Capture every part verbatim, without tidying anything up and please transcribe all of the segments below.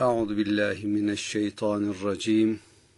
Euzu billahi mineşşeytanirracim.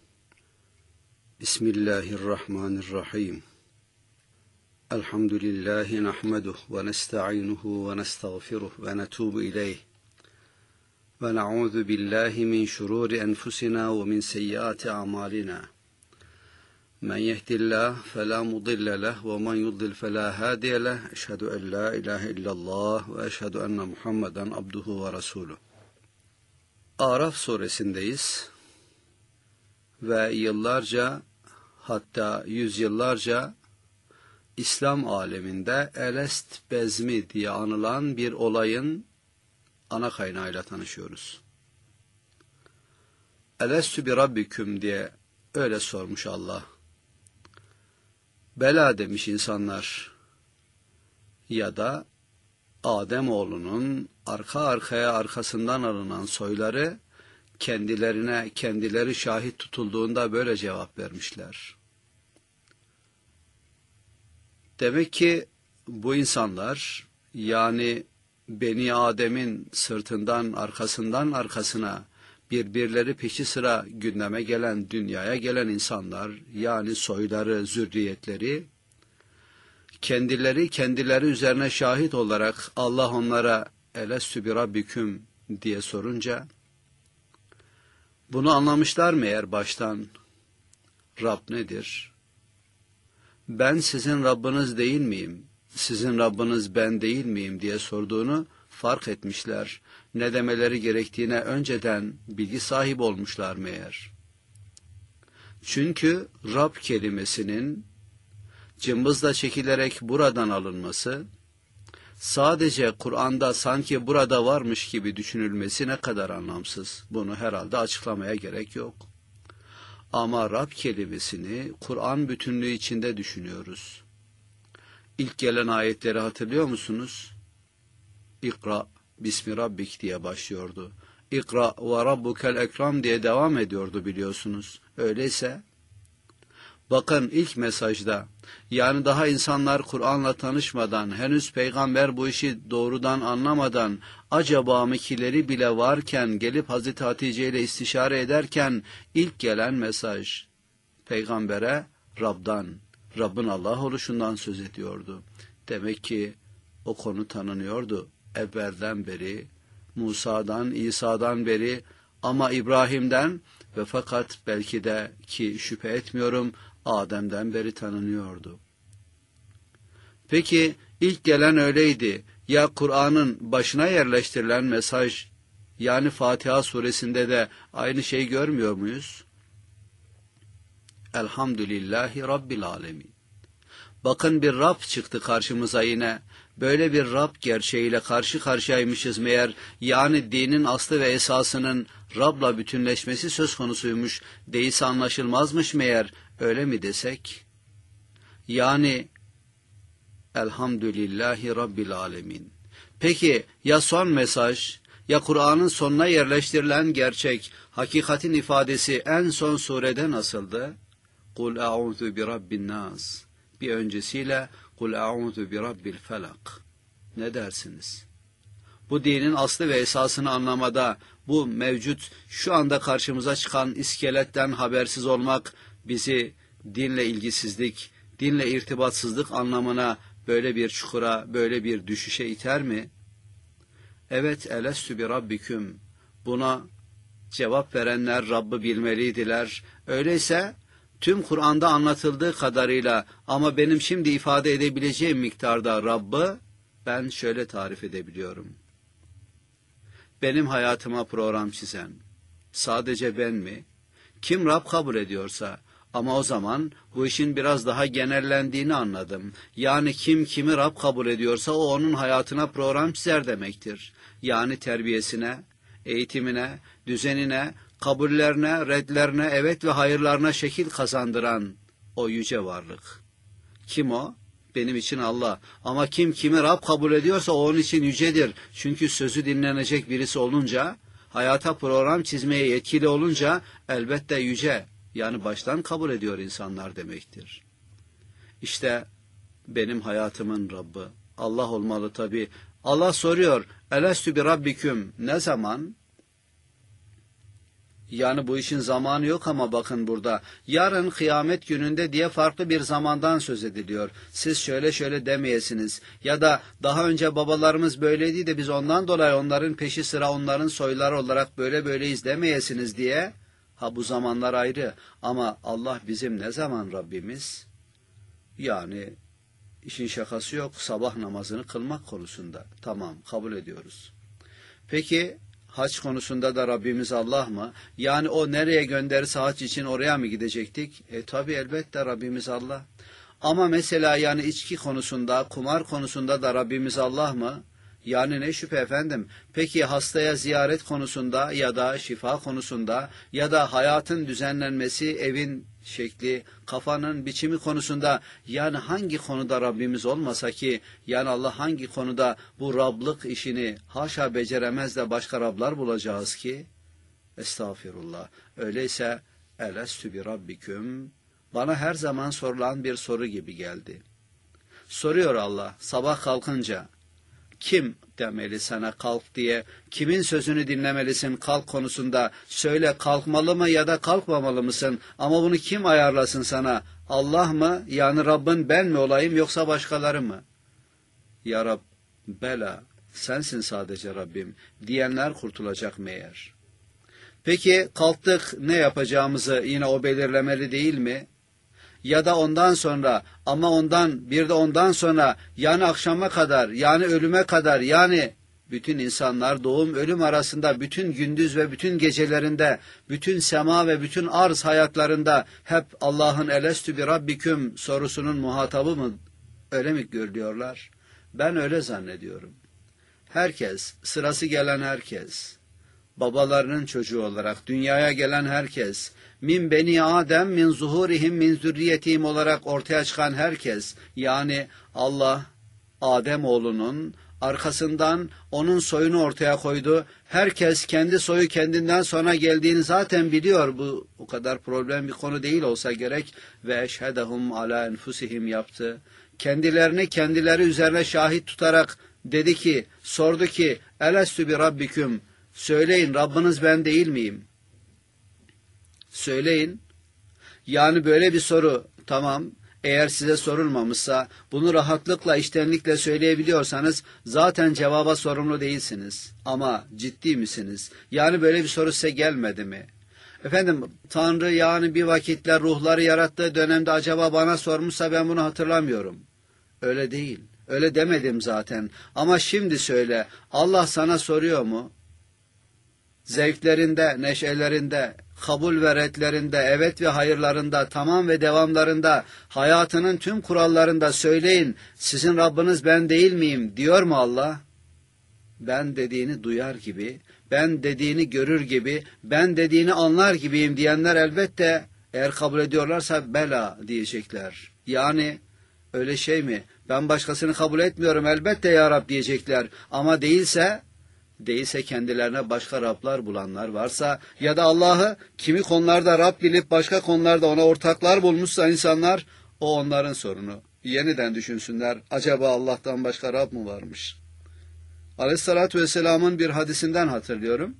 Bismillahirrahmanirrahim. Elhamdülillahi nahmeduhu ve nestainuhu ve nestağfiruhu ve netubu ileyh. Ve na'udzu billahi min şururi enfusina ve min seyyiati a'malina. Men yehdihillahu fela mudille lehu ve men yudlil fela hadiye lehu. Eşhedü en la ilahe illallah ve eşhedü enne Muhammeden abduhu ve resuluh. Araf suresindeyiz ve yıllarca, hatta yüzyıllarca İslam aleminde Elest bezmi diye anılan bir olayın ana kaynağıyla tanışıyoruz. Elestü bi rabbiküm diye öyle sormuş Allah. Bela demiş insanlar. Ya da Ademoğlunun arka arkaya arkasından alınan soyları kendilerine kendileri şahit tutulduğunda böyle cevap vermişler. Demek ki bu insanlar, yani Beni Adem'in sırtından arkasından arkasına birbirleri peşi sıra gündeme gelen, dünyaya gelen insanlar, yani soyları, zürriyetleri, kendileri kendileri üzerine şahit olarak Allah onlara elestü bi rabbiküm diye sorunca, bunu anlamışlar mı eğer baştan? Rab nedir? Ben sizin Rabbiniz değil miyim? Sizin Rabbiniz ben değil miyim diye sorduğunu fark etmişler. Ne demeleri gerektiğine önceden bilgi sahibi olmuşlar mı eğer? Çünkü Rab kelimesinin cımbızla çekilerek buradan alınması, sadece Kur'an'da sanki burada varmış gibi düşünülmesi ne kadar anlamsız. Bunu herhalde açıklamaya gerek yok. Ama Rab kelimesini Kur'an bütünlüğü içinde düşünüyoruz. İlk gelen ayetleri hatırlıyor musunuz? İkra bismi rabbik diye başlıyordu. İkra ve rabbukel ekram diye devam ediyordu biliyorsunuz. Öyleyse bakın ilk mesajda, yani daha insanlar Kur'an'la tanışmadan, henüz peygamber bu işi doğrudan anlamadan, acaba mıkileri bile varken, gelip Hazreti Hatice ile istişare ederken ilk gelen mesaj peygambere Rab'dan, Rabbin Allah oluşundan söz ediyordu. Demek ki o konu tanınıyordu evvelden beri, Musa'dan, İsa'dan beri, ama İbrahim'den ve fakat belki de, ki şüphe etmiyorum, Adem'den beri tanınıyordu. Peki ilk gelen öyleydi. Ya Kur'an'ın başına yerleştirilen mesaj, yani Fatiha suresinde de aynı şeyi görmüyor muyuz? Elhamdülillahi Rabbil alemin. Bakın bir Rab çıktı karşımıza yine. Böyle bir Rab gerçeğiyle karşı karşıyaymışız meğer, yani dinin aslı ve esasının Rab'la bütünleşmesi söz konusuymuş, değilse anlaşılmazmış meğer, öyle mi desek? Yani Elhamdülillahi Rabbil alemin. Peki ya son mesaj, ya Kur'an'ın sonuna yerleştirilen gerçek, hakikatin ifadesi en son surede nasıldı? Kul a'udhu bi rabbin nas. Bir öncesiyle Kul a'udhu bi rabbil felak. Ne dersiniz? Bu dinin aslı ve esasını anlamada, bu mevcut şu anda karşımıza çıkan iskeletten habersiz olmak bizi dinle ilgisizlik, dinle irtibatsızlık anlamına, böyle bir çukura, böyle bir düşüşe iter mi? Evet, elestü bi rabbiküm. Buna cevap verenler Rabb'ı bilmeliydiler. Öyleyse tüm Kur'an'da anlatıldığı kadarıyla, ama benim şimdi ifade edebileceğim miktarda Rabb'ı ben şöyle tarif edebiliyorum. Benim hayatıma program çizen sadece ben mi? Kim Rab kabul ediyorsa, ama o zaman bu işin biraz daha genellendiğini anladım. Yani kim kimi Rab kabul ediyorsa o onun hayatına program çizer demektir. Yani terbiyesine, eğitimine, düzenine, kabullerine, redlerine, evet ve hayırlarına şekil kazandıran o yüce varlık. Kim o? Benim için Allah. Ama kim kimi Rab kabul ediyorsa o onun için yücedir. Çünkü sözü dinlenecek birisi olunca, hayata program çizmeye yetkili olunca elbette yüce, yani baştan kabul ediyor insanlar demektir. İşte benim hayatımın Rabbi Allah olmalı tabi. Allah soruyor, elestü bi rabbiküm, ne zaman? Yani bu işin zamanı yok ama bakın burada. Yarın kıyamet gününde diye farklı bir zamandan söz ediliyor. Siz şöyle şöyle demeyesiniz. Ya da daha önce babalarımız böyleydi de biz ondan dolayı onların peşi sıra onların soyları olarak böyle böyleyiz demeyesiniz diye. Ha bu zamanlar ayrı. Ama Allah bizim ne zaman Rabbimiz? Yani işin şakası yok. Sabah namazını kılmak konusunda. Tamam, kabul ediyoruz. Peki hac konusunda da Rabbimiz Allah mı? Yani o nereye gönderirse hac için oraya mı gidecektik? E tabi elbette Rabbimiz Allah. Ama mesela yani içki konusunda, kumar konusunda da Rabbimiz Allah mı? Yani ne şüphe efendim. Peki hastaya ziyaret konusunda ya da şifa konusunda ya da hayatın düzenlenmesi, evin şekli, kafanın biçimi konusunda yani hangi konuda Rabbimiz olmasa ki yani Allah hangi konuda bu Rablık işini haşa beceremez de başka Rablar bulacağız ki? Estağfirullah. Öyleyse elestü bi rabbiküm bana her zaman sorulan bir soru gibi geldi. Soruyor Allah sabah kalkınca. Kim demeli sana kalk diye, kimin sözünü dinlemelisin kalk konusunda, söyle kalkmalı mı ya da kalkmamalı mısın, ama bunu kim ayarlasın sana, Allah mı yani Rabbin ben mi olayım yoksa başkaları mı? Ya Rab, bela sensin sadece Rabbim diyenler kurtulacak meğer. Peki kalktık ne yapacağımızı yine o belirlemeli değil mi? Ya da ondan sonra ama ondan bir de ondan sonra yani akşama kadar yani ölüme kadar yani bütün insanlar doğum ölüm arasında bütün gündüz ve bütün gecelerinde bütün sema ve bütün arz hayatlarında hep Allah'ın elestü bi rabbiküm sorusunun muhatabı mı öyle mi görüyorlar? Ben öyle zannediyorum. Herkes sırası gelen herkes babalarının çocuğu olarak dünyaya gelen herkes min beni Adem min zuhurihim min zürriyetihim olarak ortaya çıkan herkes yani Allah Adem oğlunun arkasından onun soyunu ortaya koydu. Herkes kendi soyu kendinden sonra geldiğini zaten biliyor. Bu o kadar problem bir konu değil olsa gerek ve eşhedehum ala enfusihim yaptı. Kendilerini kendileri üzerine şahit tutarak dedi ki sordu ki elestü bi rabbiküm söyleyin Rabbiniz ben değil miyim? Söyleyin. Yani böyle bir soru tamam eğer size sorulmamışsa bunu rahatlıkla içtenlikle söyleyebiliyorsanız zaten cevaba sorumlu değilsiniz. Ama ciddi misiniz? Yani böyle bir soru size gelmedi mi? Efendim Tanrı yani bir vakitler ruhları yarattığı dönemde acaba bana sormuşsa ben bunu hatırlamıyorum. Öyle değil. Öyle demedim zaten. Ama şimdi söyle Allah sana soruyor mu? Zevklerinde, neşelerinde, kabul ve redlerinde, evet ve hayırlarında, tamam ve devamlarında, hayatının tüm kurallarında söyleyin, sizin Rabbiniz ben değil miyim diyor mu Allah? Ben dediğini duyar gibi, ben dediğini görür gibi, ben dediğini anlar gibiyim diyenler elbette eğer kabul ediyorlarsa bela diyecekler. Yani öyle şey mi? Ben başkasını kabul etmiyorum elbette ya Rab diyecekler ama değilse... Değilse kendilerine başka Rablar bulanlar varsa ya da Allah'ı kimi konularda Rab bilip başka konularda ona ortaklar bulmuşsa insanlar o onların sorunu. Yeniden düşünsünler acaba Allah'tan başka Rab mı varmış? Aleyhissalatü vesselamın bir hadisinden hatırlıyorum.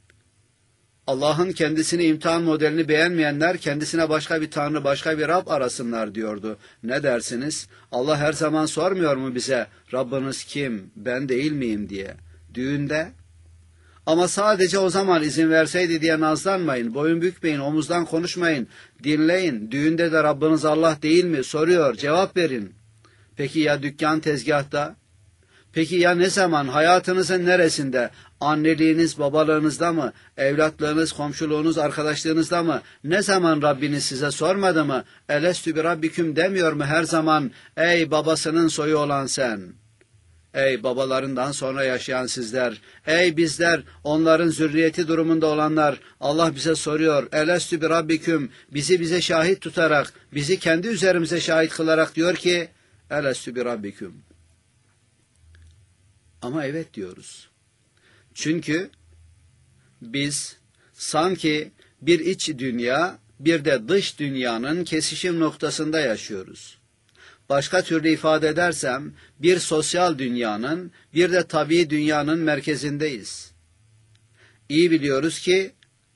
Allah'ın kendisini imtihan modelini beğenmeyenler kendisine başka bir tanrı başka bir Rab arasınlar diyordu. Ne dersiniz? Allah her zaman sormuyor mu bize Rabbiniz kim ben değil miyim diye? Düğünde ama sadece o zaman izin verseydi diye nazlanmayın, boyun bükmeyin, omuzdan konuşmayın, dinleyin. Düğünde de Rabbiniz Allah değil mi? Soruyor, cevap verin. Peki ya dükkan tezgahta? Peki ya ne zaman? Hayatınızın neresinde? Anneliğiniz, babalığınızda mı? Evlatlığınız, komşuluğunuz, arkadaşlığınızda mı? Ne zaman Rabbiniz size sormadı mı? Elestü bi rabbiküm demiyor mu her zaman? Ey babasının soyu olan sen! Ey babalarından sonra yaşayan sizler, ey bizler, onların zürriyeti durumunda olanlar, Allah bize soruyor, elestü bi rabbiküm, bizi bize şahit tutarak, bizi kendi üzerimize şahit kılarak diyor ki, elestü bi rabbiküm. Ama evet diyoruz. Çünkü biz sanki bir iç dünya, bir de dış dünyanın kesişim noktasında yaşıyoruz. Başka türlü ifade edersem bir sosyal dünyanın bir de tabii dünyanın merkezindeyiz. İyi biliyoruz ki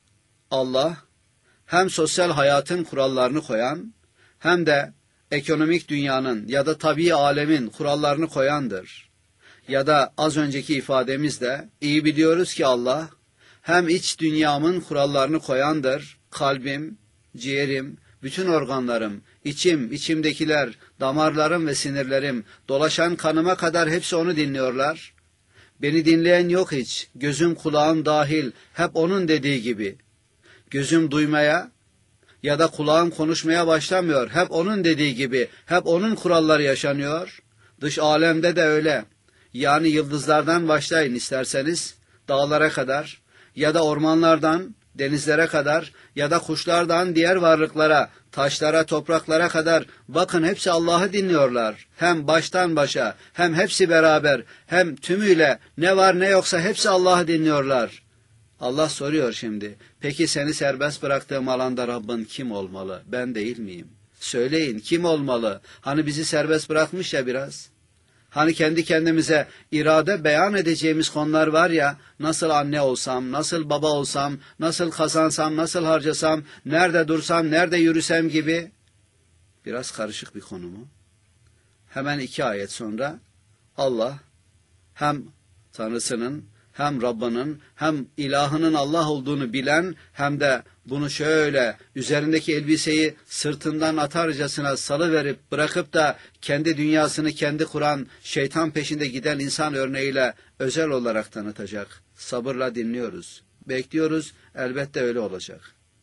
Allah hem sosyal hayatın kurallarını koyan hem de ekonomik dünyanın ya da tabii alemin kurallarını koyandır. Ya da az önceki ifademizde iyi biliyoruz ki Allah hem iç dünyamın kurallarını koyandır. Kalbim, ciğerim, bütün organlarım, içim, içimdekiler, damarlarım ve sinirlerim, dolaşan kanıma kadar hepsi onu dinliyorlar. Beni dinleyen yok hiç, gözüm kulağım dahil, hep onun dediği gibi. Gözüm duymaya ya da kulağım konuşmaya başlamıyor, hep onun dediği gibi, hep onun kuralları yaşanıyor. Dış alemde de öyle. Yani yıldızlardan başlayın isterseniz, dağlara kadar ya da ormanlardan, denizlere kadar ya da kuşlardan diğer varlıklara, taşlara, topraklara kadar bakın hepsi Allah'ı dinliyorlar. Hem baştan başa, hem hepsi beraber, hem tümüyle ne var ne yoksa hepsi Allah'ı dinliyorlar. Allah soruyor şimdi, peki seni serbest bıraktığım alanda Rabbin kim olmalı? Ben değil miyim? Söyleyin, kim olmalı? Hani bizi serbest bırakmış ya biraz. Hani kendi kendimize irade beyan edeceğimiz konular var ya, nasıl anne olsam, nasıl baba olsam, nasıl kazansam, nasıl harcasam, nerede dursam, nerede yürüsem gibi. Biraz karışık bir konu mu? Hemen iki ayet sonra Allah hem Tanrısının, hem Rabbinin, hem ilahının Allah olduğunu bilen, hem de bunu şöyle üzerindeki elbiseyi sırtından atarcasına salıverip bırakıp da kendi dünyasını kendi kuran, şeytan peşinde giden insan örneğiyle özel olarak tanıtacak. Sabırla dinliyoruz, bekliyoruz, elbette öyle olacak.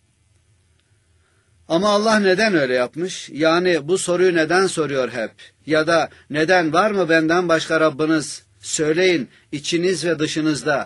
Ama Allah neden öyle yapmış? Yani bu soruyu neden soruyor hep? Ya da neden var mı benden başka Rabbiniz? Söyleyin, içiniz ve dışınızda,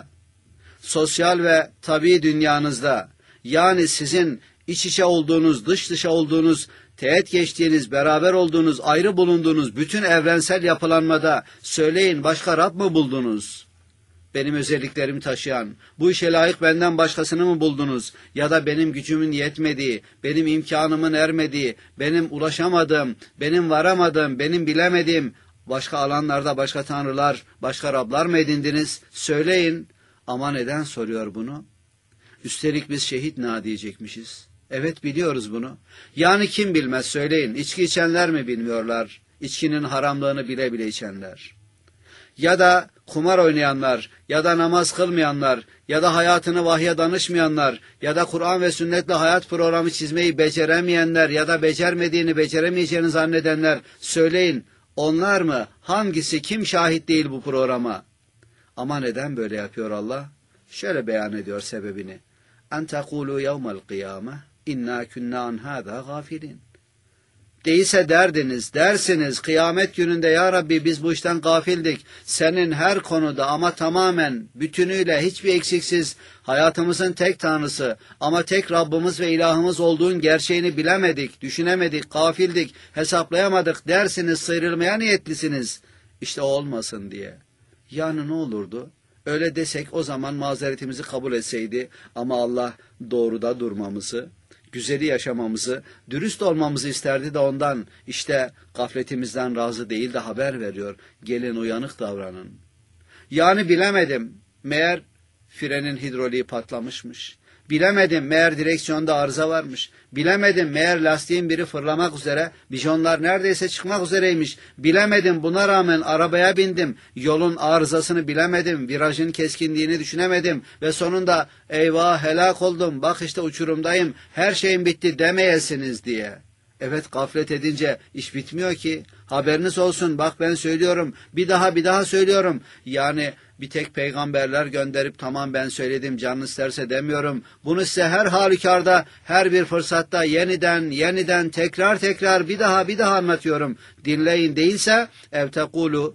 sosyal ve tabii dünyanızda, yani sizin iç içe olduğunuz, dış dışa olduğunuz, teğet geçtiğiniz, beraber olduğunuz, ayrı bulunduğunuz bütün evrensel yapılanmada söyleyin, başka Rab mı buldunuz? Benim özelliklerimi taşıyan, bu işe layık benden başkasını mı buldunuz? Ya da benim gücümün yetmediği, benim imkanımın ermediği, benim ulaşamadığım, benim varamadığım, benim bilemediğim, başka alanlarda başka tanrılar, başka Rablar mı edindiniz? Söyleyin. Ama neden soruyor bunu? Üstelik biz şehit na diyecekmişiz. Evet biliyoruz bunu. Yani kim bilmez söyleyin. İçki içenler mi bilmiyorlar? İçkinin haramlığını bile bile içenler. Ya da kumar oynayanlar, ya da namaz kılmayanlar, ya da hayatını vahye danışmayanlar, ya da Kur'an ve sünnetle hayat programı çizmeyi beceremeyenler, ya da becermediğini beceremeyeceğini zannedenler söyleyin. Onlar mı? Hangisi? Kim şahit değil bu programa? Ama neden böyle yapıyor Allah? Şöyle beyan ediyor sebebini. En tekulu yevmel kıyame inna kunna an hâzâ gâfilin. Değilse derdiniz, dersiniz kıyamet gününde ya Rabbi biz bu işten gafildik. Senin her konuda ama tamamen bütünüyle hiçbir eksiksiz hayatımızın tek tanrısı ama tek Rabbimiz ve ilahımız olduğun gerçeğini bilemedik, düşünemedik, gafildik, hesaplayamadık dersiniz, sıyrılmaya niyetlisiniz. İşte o olmasın diye. Yani ne olurdu? Öyle desek o zaman mazeretimizi kabul etseydi ama Allah doğruda durmamızı, güzeli yaşamamızı, dürüst olmamızı isterdi de ondan işte gafletimizden razı değil de haber veriyor. Gelin uyanık davranın. Yani bilemedim. Meğer frenin hidroliği patlamışmış. Bilemedim. Meğer direksiyonda arıza varmış. Bilemedim. Meğer lastiğin biri fırlamak üzere. Bijonlar neredeyse çıkmak üzereymiş. Bilemedim. Buna rağmen arabaya bindim. Yolun arızasını bilemedim. Virajın keskinliğini düşünemedim. Ve sonunda eyvah helak oldum. Bak işte uçurumdayım. Her şeyim bitti demeyesiniz diye. Evet gaflet edince iş bitmiyor ki. Haberiniz olsun bak ben söylüyorum. Bir daha bir daha söylüyorum. Yani bir tek peygamberler gönderip tamam ben söyledim canınız isterse demiyorum. Bunu size her halükarda, her bir fırsatta yeniden, yeniden, tekrar tekrar bir daha bir daha anlatıyorum. Dinleyin değilse ev tekulu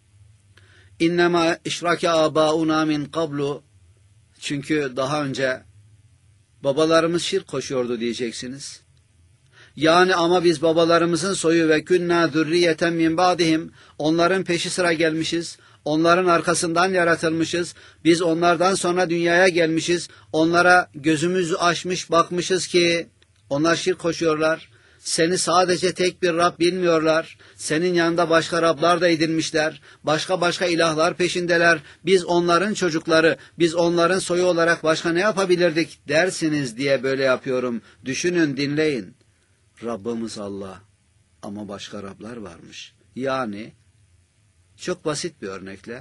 innema işrake abauna min qablu. Çünkü daha önce babalarımız şirk koşuyordu diyeceksiniz. Yani ama biz babalarımızın soyu ve künna zürriyeten min ba'dihim, onların peşi sıra gelmişiz, onların arkasından yaratılmışız, biz onlardan sonra dünyaya gelmişiz, onlara gözümüzü açmış bakmışız ki onlar şirk koşuyorlar. Seni sadece tek bir Rab bilmiyorlar. Senin yanında başka Rablar da edinmişler. Başka başka ilahlar peşindeler. Biz onların çocukları, biz onların soyu olarak başka ne yapabilirdik dersiniz diye böyle yapıyorum. Düşünün, dinleyin. Rabbimiz Allah ama başka Rablar varmış. Yani çok basit bir örnekle,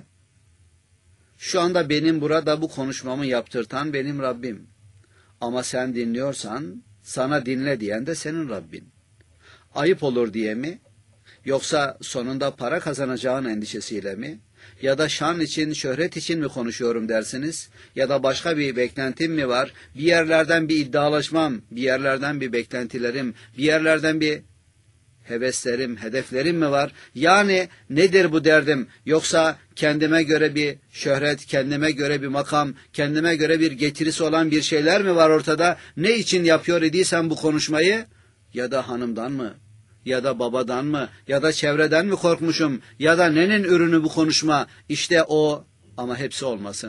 şu anda benim burada bu konuşmamı yaptırtan benim Rabbim. Ama sen dinliyorsan, sana dinle diyen de senin Rabbin. Ayıp olur diye mi? Yoksa sonunda para kazanacağın endişesiyle mi? Ya da şan için, şöhret için mi konuşuyorum dersiniz? Ya da başka bir beklentim mi var? Bir yerlerden bir iddialaşmam, bir yerlerden bir beklentilerim, bir yerlerden bir heveslerim, hedeflerim mi var? Yani nedir bu derdim? Yoksa kendime göre bir şöhret, kendime göre bir makam, kendime göre bir getirisi olan bir şeyler mi var ortada? Ne için yapıyor idiysen bu konuşmayı? Ya da hanımdan mı? Ya da babadan mı? Ya da çevreden mi korkmuşum? Ya da nenin ürünü bu konuşma? İşte o, ama hepsi olmasın.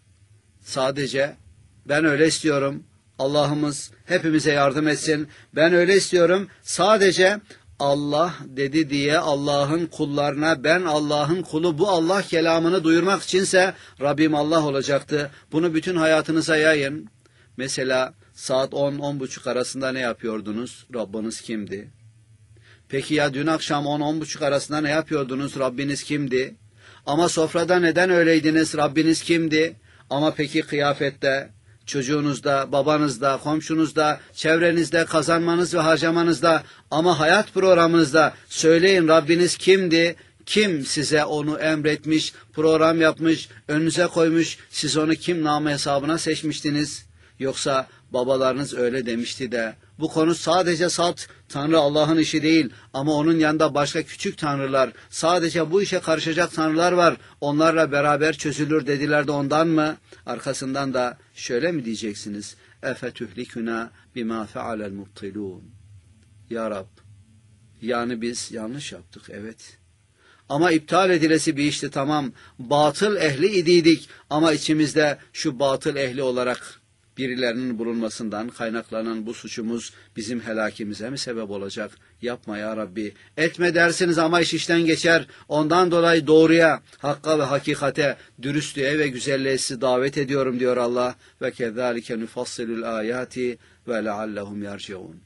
Sadece ben öyle istiyorum. Allah'ımız hepimize yardım etsin. Ben öyle istiyorum. Sadece Allah dedi diye Allah'ın kullarına ben Allah'ın kulu, bu Allah kelamını duyurmak içinse Rabbim Allah olacaktı. Bunu bütün hayatınıza yayın. Mesela saat on on buçuk arasında ne yapıyordunuz? Rabbiniz kimdi? Peki ya dün akşam on on buçuk arasında ne yapıyordunuz? Rabbiniz kimdi? Ama sofrada neden öyleydiniz? Rabbiniz kimdi? Ama peki kıyafette, çocuğunuzda, babanızda, komşunuzda, çevrenizde, kazanmanız ve harcamanızda, ama hayat programınızda söyleyin, Rabbiniz kimdi? Kim size onu emretmiş, program yapmış, önünüze koymuş, siz onu kim namı hesabına seçmiştiniz? Yoksa babalarınız öyle demişti de, bu konu sadece salt Tanrı Allah'ın işi değil, ama onun yanında başka küçük tanrılar, sadece bu işe karışacak tanrılar var, onlarla beraber çözülür dediler de ondan mı? Arkasından da şöyle mi diyeceksiniz? اَفَتُهْلِكُنَا بِمَا فَعَلَ الْمُبْطِلُونَ. Ya Rab, yani biz yanlış yaptık, evet. Ama iptal edilesi bir işti, tamam. Batıl ehli idiydik, ama içimizde şu batıl ehli olarak birilerinin bulunmasından kaynaklanan bu suçumuz bizim helakimize mi sebep olacak? Yapma ya Rabbi. Etme dersiniz ama iş işten geçer. Ondan dolayı doğruya, hakka ve hakikate, dürüstlüğe ve güzelliğe sizi davet ediyorum diyor Allah. Ve kezalike nufassilul ayati ve leallehum yerciun.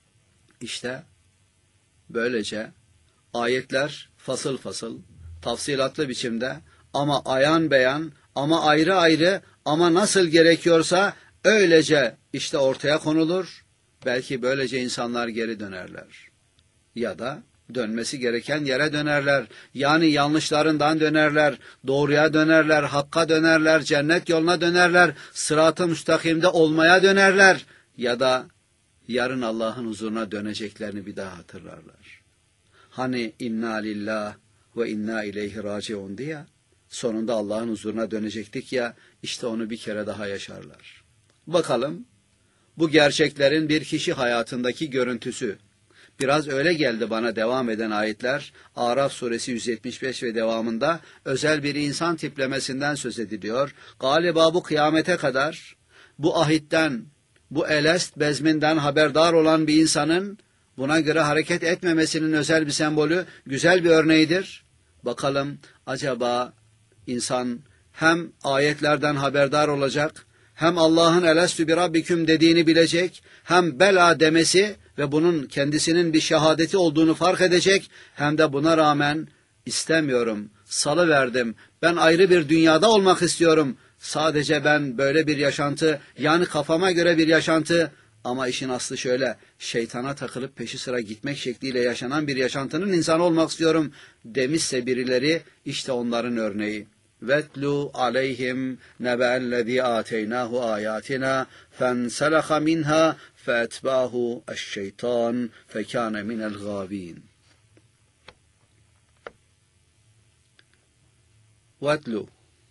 İşte böylece ayetler fasıl fasıl, tafsilatlı biçimde, ama ayan beyan, ama ayrı ayrı, ama nasıl gerekiyorsa öylece işte ortaya konulur. Belki böylece insanlar geri dönerler. Ya da dönmesi gereken yere dönerler. Yani yanlışlarından dönerler, doğruya dönerler, hakka dönerler, cennet yoluna dönerler, sırat-ı müstakimde olmaya dönerler. Ya da yarın Allah'ın huzuruna döneceklerini bir daha hatırlarlar. Hani inna lillah ve inna ileyhi raciun diye, sonunda Allah'ın huzuruna dönecektik ya, işte onu bir kere daha yaşarlar. Bakalım, bu gerçeklerin bir kişi hayatındaki görüntüsü. Biraz öyle geldi bana devam eden ayetler. Araf suresi yüz yetmiş beş ve devamında özel bir insan tiplemesinden söz ediliyor. Galiba bu kıyamete kadar bu ahitten, bu elest bezminden haberdar olan bir insanın buna göre hareket etmemesinin özel bir sembolü, güzel bir örneğidir. Bakalım acaba insan hem ayetlerden haberdar olacak, hem Allah'ın elestü bi rabbiküm dediğini bilecek, hem bela demesi ve bunun kendisinin bir şehadeti olduğunu fark edecek, hem de buna rağmen istemiyorum, salıverdim, ben ayrı bir dünyada olmak istiyorum, sadece ben böyle bir yaşantı, yani kafama göre bir yaşantı, ama işin aslı şöyle, şeytana takılıp peşi sıra gitmek şekliyle yaşanan bir yaşantının insanı olmak istiyorum demişse birileri, işte onların örneği. وَاتْلُوا عَلَيْهِمْ نَبَأَ الَّذ۪ي آتَيْنَاهُ آيَاتِنَا فَانْسَلَخَ مِنْهَا فَأَتْبَعَهُ الشَّيْطَانُ فَكَانَ مِنَ الْغَاوِينَ. وَاتْلُوا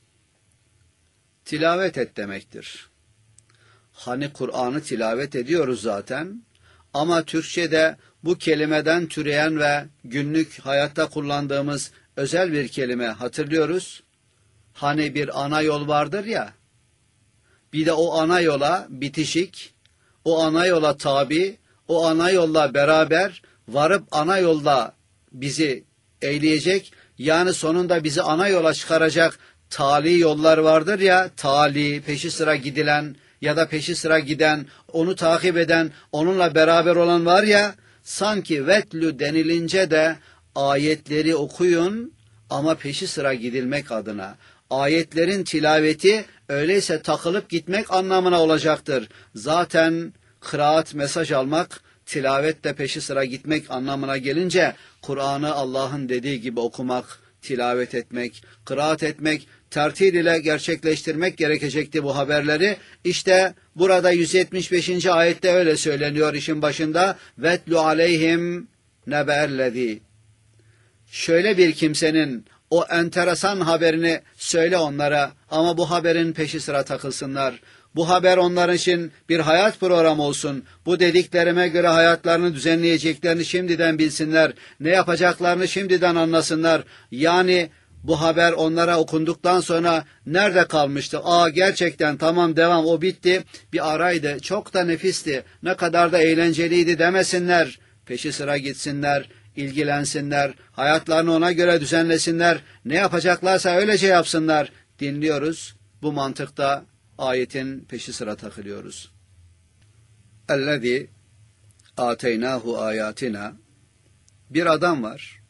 tilavet et demektir. Hani Kur'an'ı tilavet ediyoruz zaten, ama Türkçe'de bu kelimeden türeyen ve günlük hayatta kullandığımız özel bir kelime hatırlıyoruz. Hani bir ana yol vardır ya, bir de o ana yola bitişik, o ana yola tabi, o ana yolla beraber varıp ana yolda bizi eyleyecek, yani sonunda bizi ana yola çıkaracak tali yollar vardır ya, tali, peşi sıra gidilen ya da peşi sıra giden, onu takip eden, onunla beraber olan var ya, sanki vetlü denilince de ayetleri okuyun ama peşi sıra gidilmek adına. Ayetlerin tilaveti öyleyse takılıp gitmek anlamına olacaktır. Zaten kıraat, mesaj almak, tilavet de peşi sıra gitmek anlamına gelince Kur'an'ı Allah'ın dediği gibi okumak, tilavet etmek, kıraat etmek, tertil ile gerçekleştirmek gerekecekti bu haberleri. İşte burada yüz yetmiş beşinci ayette öyle söyleniyor işin başında. Vetlu aleyhim nebe'ellezî. Şöyle bir kimsenin o enteresan haberini söyle onlara ama bu haberin peşi sıra takılsınlar. Bu haber onlar için bir hayat programı olsun. Bu dediklerime göre hayatlarını düzenleyeceklerini şimdiden bilsinler. Ne yapacaklarını şimdiden anlasınlar. Yani bu haber onlara okunduktan sonra nerede kalmıştı? Aa, gerçekten tamam, devam, o bitti. Bir araydı, çok da nefisti, ne kadar da eğlenceliydi demesinler. Peşi sıra gitsinler, ilgilensinler, hayatlarını ona göre düzenlesinler. Ne yapacaklarsa öylece yapsınlar. Dinliyoruz. Bu mantıkta ayetin peşi sıra takılıyoruz. اَلَّذ۪ي آتَيْنَاهُ آيَاتِنَا. Bir adam var.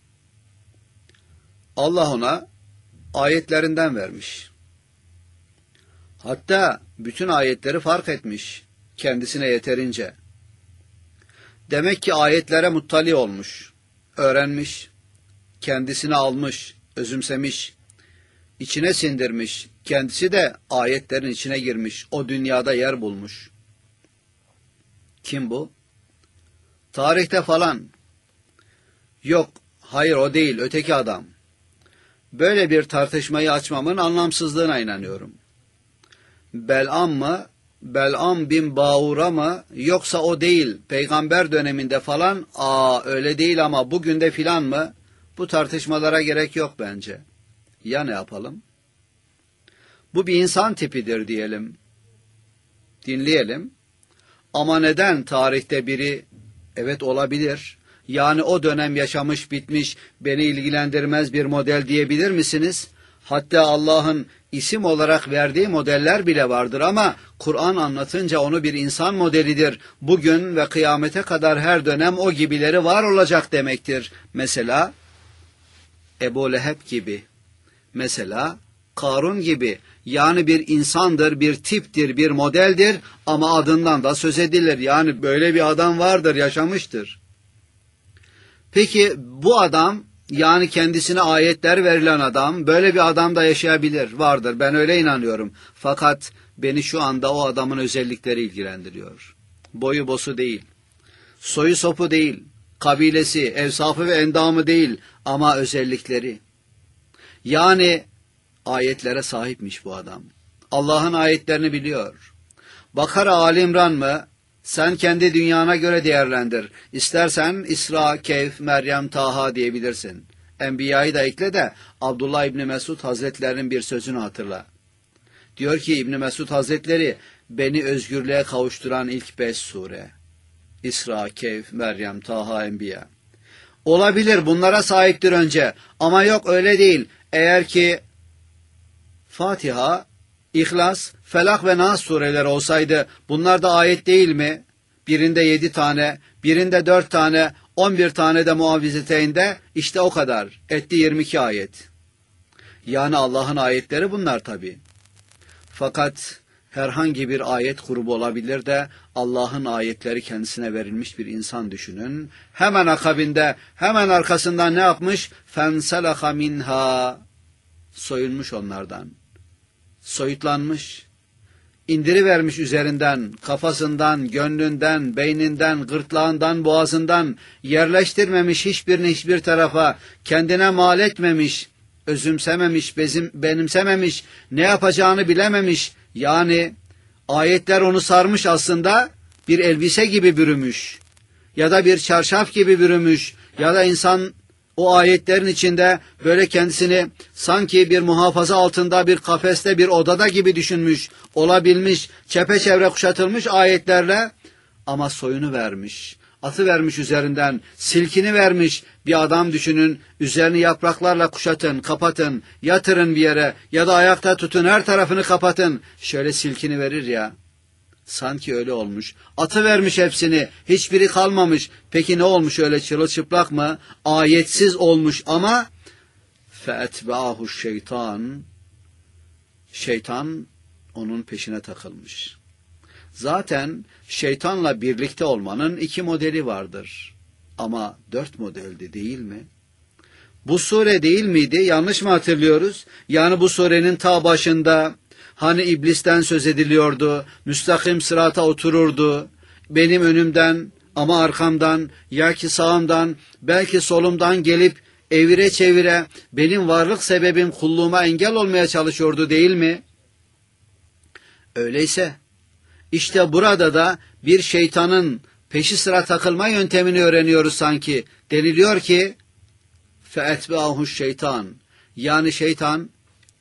Allah ona ayetlerinden vermiş. Hatta bütün ayetleri fark etmiş kendisine yeterince. Demek ki ayetlere muttali olmuş, öğrenmiş, kendisine almış, özümsemiş, içine sindirmiş, kendisi de ayetlerin içine girmiş, o dünyada yer bulmuş. Kim bu? Tarihte falan. Yok, hayır o değil, öteki adam. Böyle bir tartışmayı açmamın anlamsızlığına inanıyorum. Bel'am mı, Bel'am bin Bağur'a mı, yoksa o değil, peygamber döneminde falan, aa öyle değil ama bugün de filan mı? Bu tartışmalara gerek yok bence. Ya ne yapalım? Bu bir insan tipidir diyelim. Dinleyelim. Ama neden tarihte biri, evet olabilir, yani o dönem yaşamış bitmiş, beni ilgilendirmez bir model diyebilir misiniz? Hatta Allah'ın isim olarak verdiği modeller bile vardır ama Kur'an anlatınca onu bir insan modelidir. Bugün ve kıyamete kadar her dönem o gibileri var olacak demektir. Mesela Ebu Leheb gibi, mesela Karun gibi, yani bir insandır, bir tiptir, bir modeldir ama adından da söz edilir. Yani böyle bir adam vardır, yaşamıştır. Peki bu adam, yani kendisine ayetler verilen adam, böyle bir adam da yaşayabilir, vardır. Ben öyle inanıyorum. Fakat beni şu anda o adamın özellikleri ilgilendiriyor. Boyu bosu değil, soyu sopu değil, kabilesi, evsafı ve endamı değil ama özellikleri. Yani ayetlere sahipmiş bu adam. Allah'ın ayetlerini biliyor. Bakara, Ali İmran mı? Sen kendi dünyana göre değerlendir. İstersen İsra, Kehf, Meryem, Taha diyebilirsin. Enbiya'yı da ekle de Abdullah İbni Mesud Hazretlerinin bir sözünü hatırla. Diyor ki İbni Mesud Hazretleri, beni özgürlüğe kavuşturan ilk beş sure. İsra, Kehf, Meryem, Taha, Enbiya. Olabilir, bunlara sahiptir önce. Ama yok, öyle değil. Eğer ki Fatiha, İhlas, Felak ve Nas sureleri olsaydı bunlar da ayet değil mi? Birinde yedi tane, birinde dört tane, on bir tane de Muavvizeteyinde, işte o kadar. Etti yirmi iki ayet. Yani Allah'ın ayetleri bunlar tabi. Fakat herhangi bir ayet grubu olabilir de Allah'ın ayetleri kendisine verilmiş bir insan düşünün. Hemen akabinde, hemen arkasından ne yapmış? فَنْسَلَخَ مِنْهَا. Soyulmuş onlardan. Soyutlanmış, indirivermiş üzerinden, kafasından, gönlünden, beyninden, gırtlağından, boğazından, yerleştirmemiş hiçbirini hiçbir tarafa, kendine mal etmemiş, özümsememiş, bezim, benimsememiş, ne yapacağını bilememiş. Yani ayetler onu sarmış, aslında bir elbise gibi bürümüş, ya da bir çarşaf gibi bürümüş, ya da insan o ayetlerin içinde böyle kendisini sanki bir muhafaza altında, bir kafeste, bir odada gibi düşünmüş, olabilmiş, çepeçevre kuşatılmış ayetlerle ama soyunu vermiş. atı vermiş üzerinden, silkini vermiş bir adam düşünün, üzerini yapraklarla kuşatın, kapatın, yatırın bir yere ya da ayakta tutun, her tarafını kapatın, şöyle silkini verir ya, sanki öyle olmuş. Atı vermiş hepsini, hiçbiri kalmamış. Peki ne olmuş, öyle çırılçıplak mı? Ayetsiz olmuş ama فَاَتْبَعَهُ şeytan, şeytan onun peşine takılmış. Zaten şeytanla birlikte olmanın iki modeli vardır. Ama dört modeldi değil mi? Bu sure değil miydi? Yanlış mı hatırlıyoruz? Yani bu surenin ta başında hani iblisten söz ediliyordu, müstakim sırata otururdu, benim önümden ama arkamdan, ya ki sağımdan, belki solumdan gelip evire çevire benim varlık sebebim kulluğuma engel olmaya çalışıyordu değil mi? Öyleyse işte burada da bir şeytanın peşi sıra takılma yöntemini öğreniyoruz sanki. Deniliyor ki فَاَتْبَعَهُ şeytan, yani şeytan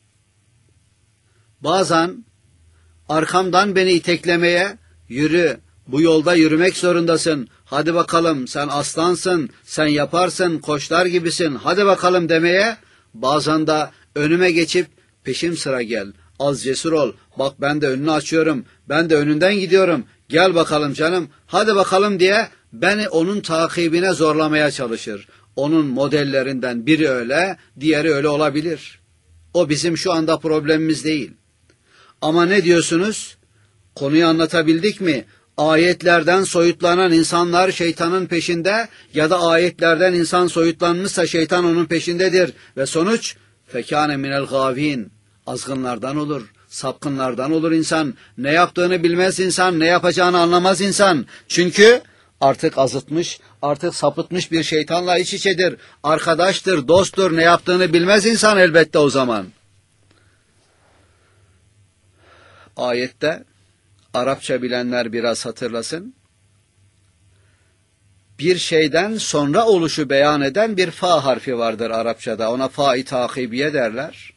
bazen arkamdan beni iteklemeye, yürü, bu yolda yürümek zorundasın, hadi bakalım sen aslansın, sen yaparsın, koçlar gibisin, hadi bakalım demeye, bazen de önüme geçip peşim sıra gel, az cesur ol, bak ben de önünü açıyorum, ben de önünden gidiyorum, gel bakalım canım, hadi bakalım diye beni onun takibine zorlamaya çalışır. Onun modellerinden biri öyle, diğeri öyle olabilir. O bizim şu anda problemimiz değil. Ama ne diyorsunuz? Konuyu anlatabildik mi? Ayetlerden soyutlanan insanlar şeytanın peşinde ya da ayetlerden insan soyutlanmışsa şeytan onun peşindedir. Ve sonuç fekâne minel gâvîn, azgınlardan olur, sapkınlardan olur insan. Ne yaptığını bilmez insan, ne yapacağını anlamaz insan. Çünkü artık azıtmış, artık sapıtmış bir şeytanla iç içedir. Arkadaştır, dosttur, ne yaptığını bilmez insan elbette o zaman. Ayette Arapça bilenler biraz hatırlasın. Bir şeyden sonra oluşu beyan eden bir fa harfi vardır Arapçada. Ona fa-i takibiye derler.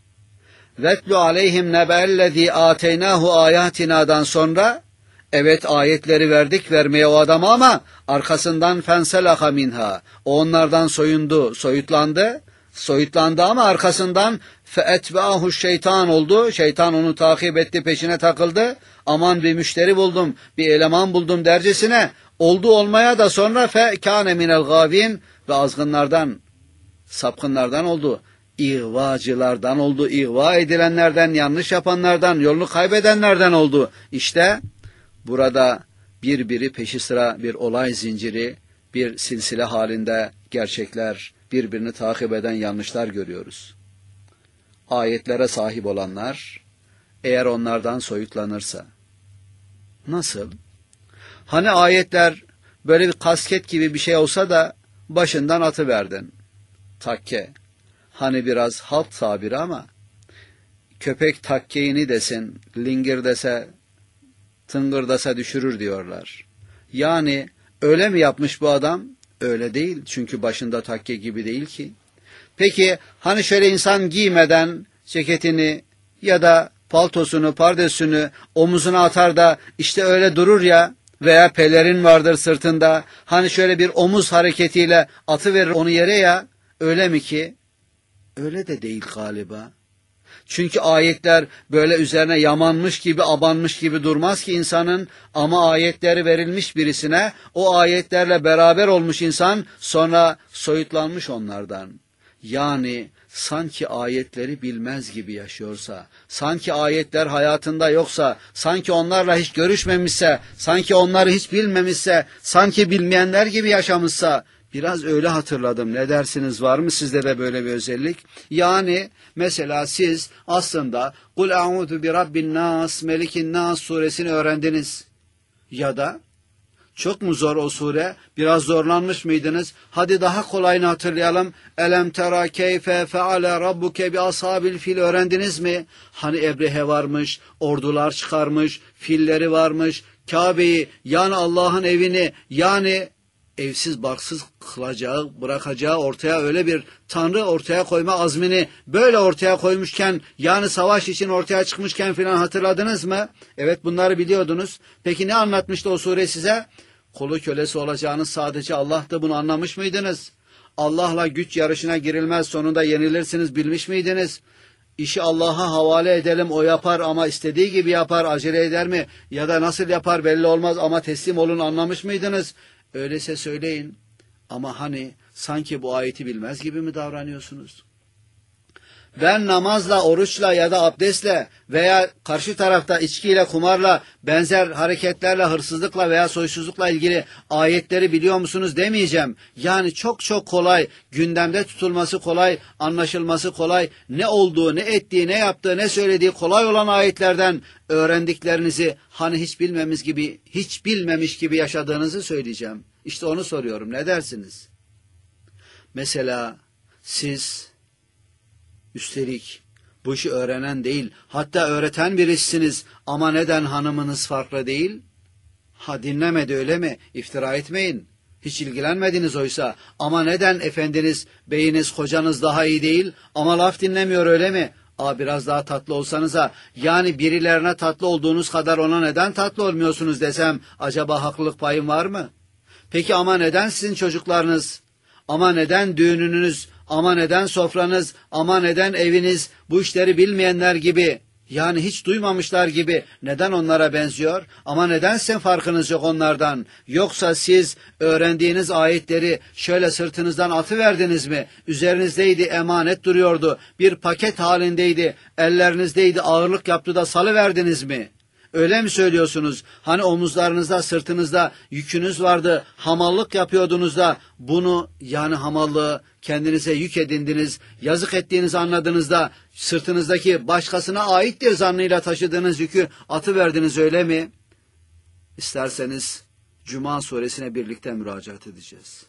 Vetlu aleyhim nebellezî âteynâhu âyâtinâ'dan sonra evet ayetleri verdik vermeye o adama ama arkasından fenselaha minha. O onlardan soyundu, soyutlandı. Soyutlandı ama arkasından feetbâhu şeytan oldu. Şeytan onu takip etti, peşine takıldı. Aman bir müşteri buldum, bir eleman buldum dercesine. Oldu olmaya da sonra fekâne minel gâvîn ve azgınlardan, sapkınlardan oldu. İğvacılardan oldu, ihva edilenlerden, yanlış yapanlardan, yolunu kaybedenlerden oldu. İşte burada birbiri peşi sıra bir olay zinciri, bir silsile halinde gerçekler, birbirini takip eden yanlışlar görüyoruz. Ayetlere sahip olanlar, eğer onlardan soyutlanırsa, nasıl? Hani ayetler böyle bir kasket gibi bir şey olsa da başından atıverdin. Takke. Hani biraz halk tabiri ama köpek takkeğini desin, lingir dese, tıngır dese düşürür diyorlar. Yani öyle mi yapmış bu adam? Öyle değil. Çünkü başında takke gibi değil ki. Peki hani şöyle insan giymeden ceketini ya da paltosunu, pardesünü omuzuna atar da işte öyle durur ya, veya pelerin vardır sırtında. Hani şöyle bir omuz hareketiyle atıverir onu yere ya, öyle mi ki? Öyle de değil galiba. Çünkü ayetler böyle üzerine yamanmış gibi, abanmış gibi durmaz ki insanın, ama ayetleri verilmiş birisine, o ayetlerle beraber olmuş insan, sonra soyutlanmış onlardan. Yani sanki ayetleri bilmez gibi yaşıyorsa, sanki ayetler hayatında yoksa, sanki onlarla hiç görüşmemişse, sanki onları hiç bilmemişse, sanki bilmeyenler gibi yaşamışsa, biraz öyle hatırladım. Ne dersiniz, var mı sizde de böyle bir özellik? Yani mesela siz aslında Kul a'udhu bi rabbin nas, melikin nas suresini öğrendiniz. Ya da çok mu zor o sure? Biraz zorlanmış mıydınız? Hadi daha kolayını hatırlayalım. Elem tera keyfe feale rabbuke bi ashabil fil öğrendiniz mi? Hani Ebrehe varmış, ordular çıkarmış, filleri varmış, Kabe'yi, yani Allah'ın evini, yani evsiz barksız kılacağı, bırakacağı ortaya öyle bir tanrı ortaya koyma azmini böyle ortaya koymuşken, yani savaş için ortaya çıkmışken filan hatırladınız mı? Evet, bunları biliyordunuz. Peki ne anlatmıştı o sure size? Kulu kölesi olacağınız sadece Allah'tı, bunu anlamış mıydınız? Allah'la güç yarışına girilmez, sonunda yenilirsiniz bilmiş miydiniz? İşi Allah'a havale edelim, o yapar ama istediği gibi yapar, acele eder mi? Ya da nasıl yapar belli olmaz ama teslim olun, anlamış mıydınız? Öyleyse söyleyin. Ama hani sanki bu ayeti bilmez gibi mi davranıyorsunuz? Ben namazla, oruçla ya da abdestle veya karşı tarafta içkiyle, kumarla, benzer hareketlerle, hırsızlıkla veya soysuzlukla ilgili ayetleri biliyor musunuz demeyeceğim. Yani çok çok kolay, gündemde tutulması kolay, anlaşılması kolay, ne olduğu, ne ettiği, ne yaptığı, ne söylediği kolay olan ayetlerden öğrendiklerinizi hani hiç bilmemiz gibi, hiç bilmemiş gibi yaşadığınızı söyleyeceğim. İşte onu soruyorum, ne dersiniz? Mesela siz üstelik bu işi öğrenen değil, hatta öğreten birisiniz ama neden hanımınız farklı değil? Ha dinlemedi öyle mi? İftira etmeyin. Hiç ilgilenmediniz oysa. Ama neden efendiniz, beyiniz, kocanız daha iyi değil ama laf dinlemiyor öyle mi? Aa, biraz daha tatlı olsanıza, yani birilerine tatlı olduğunuz kadar ona neden tatlı olmuyorsunuz desem acaba haklılık payım var mı? Peki ama neden sizin çocuklarınız, ama neden düğününüz, ama neden sofranız, ama neden eviniz bu işleri bilmeyenler gibi, yani hiç duymamışlar gibi neden onlara benziyor? Ama neden sizin farkınız yok onlardan? Yoksa siz öğrendiğiniz ayetleri şöyle sırtınızdan atıverdiniz mi? Üzerinizdeydi, emanet duruyordu, bir paket halindeydi, ellerinizdeydi, ağırlık yaptı da salıverdiniz mi? Öyle mi söylüyorsunuz? Hani omuzlarınızda, sırtınızda yükünüz vardı, hamallık yapıyordunuz da bunu, yani hamallığı kendinize yük edindiniz, yazık ettiğinizi anladığınızda sırtınızdaki başkasına aittir zannıyla taşıdığınız yükü atıverdiniz öyle mi? İsterseniz Cuma suresine birlikte müracaat edeceğiz.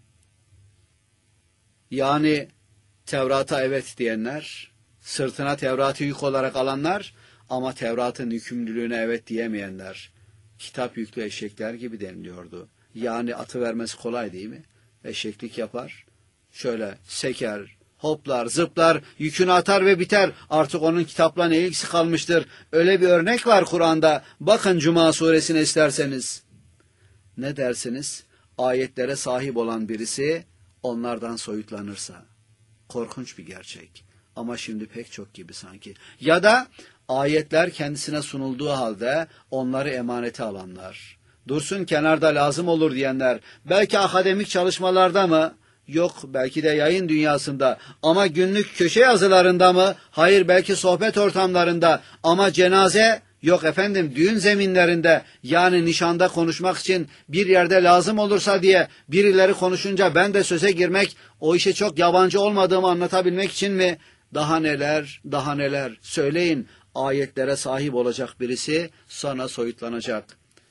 Yani Tevrat'a evet diyenler, sırtına Tevrat'ı yük olarak alanlar, ama Tevrat'ın yükümlülüğüne evet diyemeyenler, kitap yüklü eşekler gibi deniliyordu. Yani atı vermesi kolay değil mi? Eşeklik yapar, şöyle seker, hoplar, zıplar, yükünü atar ve biter. Artık onun kitapla ne ilgisi kalmıştır? Öyle bir örnek var Kur'an'da. Bakın Cuma suresine isterseniz. Ne dersiniz? Ayetlere sahip olan birisi onlardan soyutlanırsa. Korkunç bir gerçek. Ama şimdi pek çok gibi sanki. Ya da ayetler kendisine sunulduğu halde onları emanete alanlar. Dursun kenarda lazım olur diyenler. Belki akademik çalışmalarda mı? Yok, belki de yayın dünyasında. Ama günlük köşe yazılarında mı? Hayır, belki sohbet ortamlarında. Ama cenaze? Yok efendim, düğün zeminlerinde, yani nişanda konuşmak için bir yerde lazım olursa diye birileri konuşunca ben de söze girmek, o işe çok yabancı olmadığımı anlatabilmek için mi? Daha neler, daha neler. Söyleyin, ayetlere sahip olacak birisi sana soyutlanacak.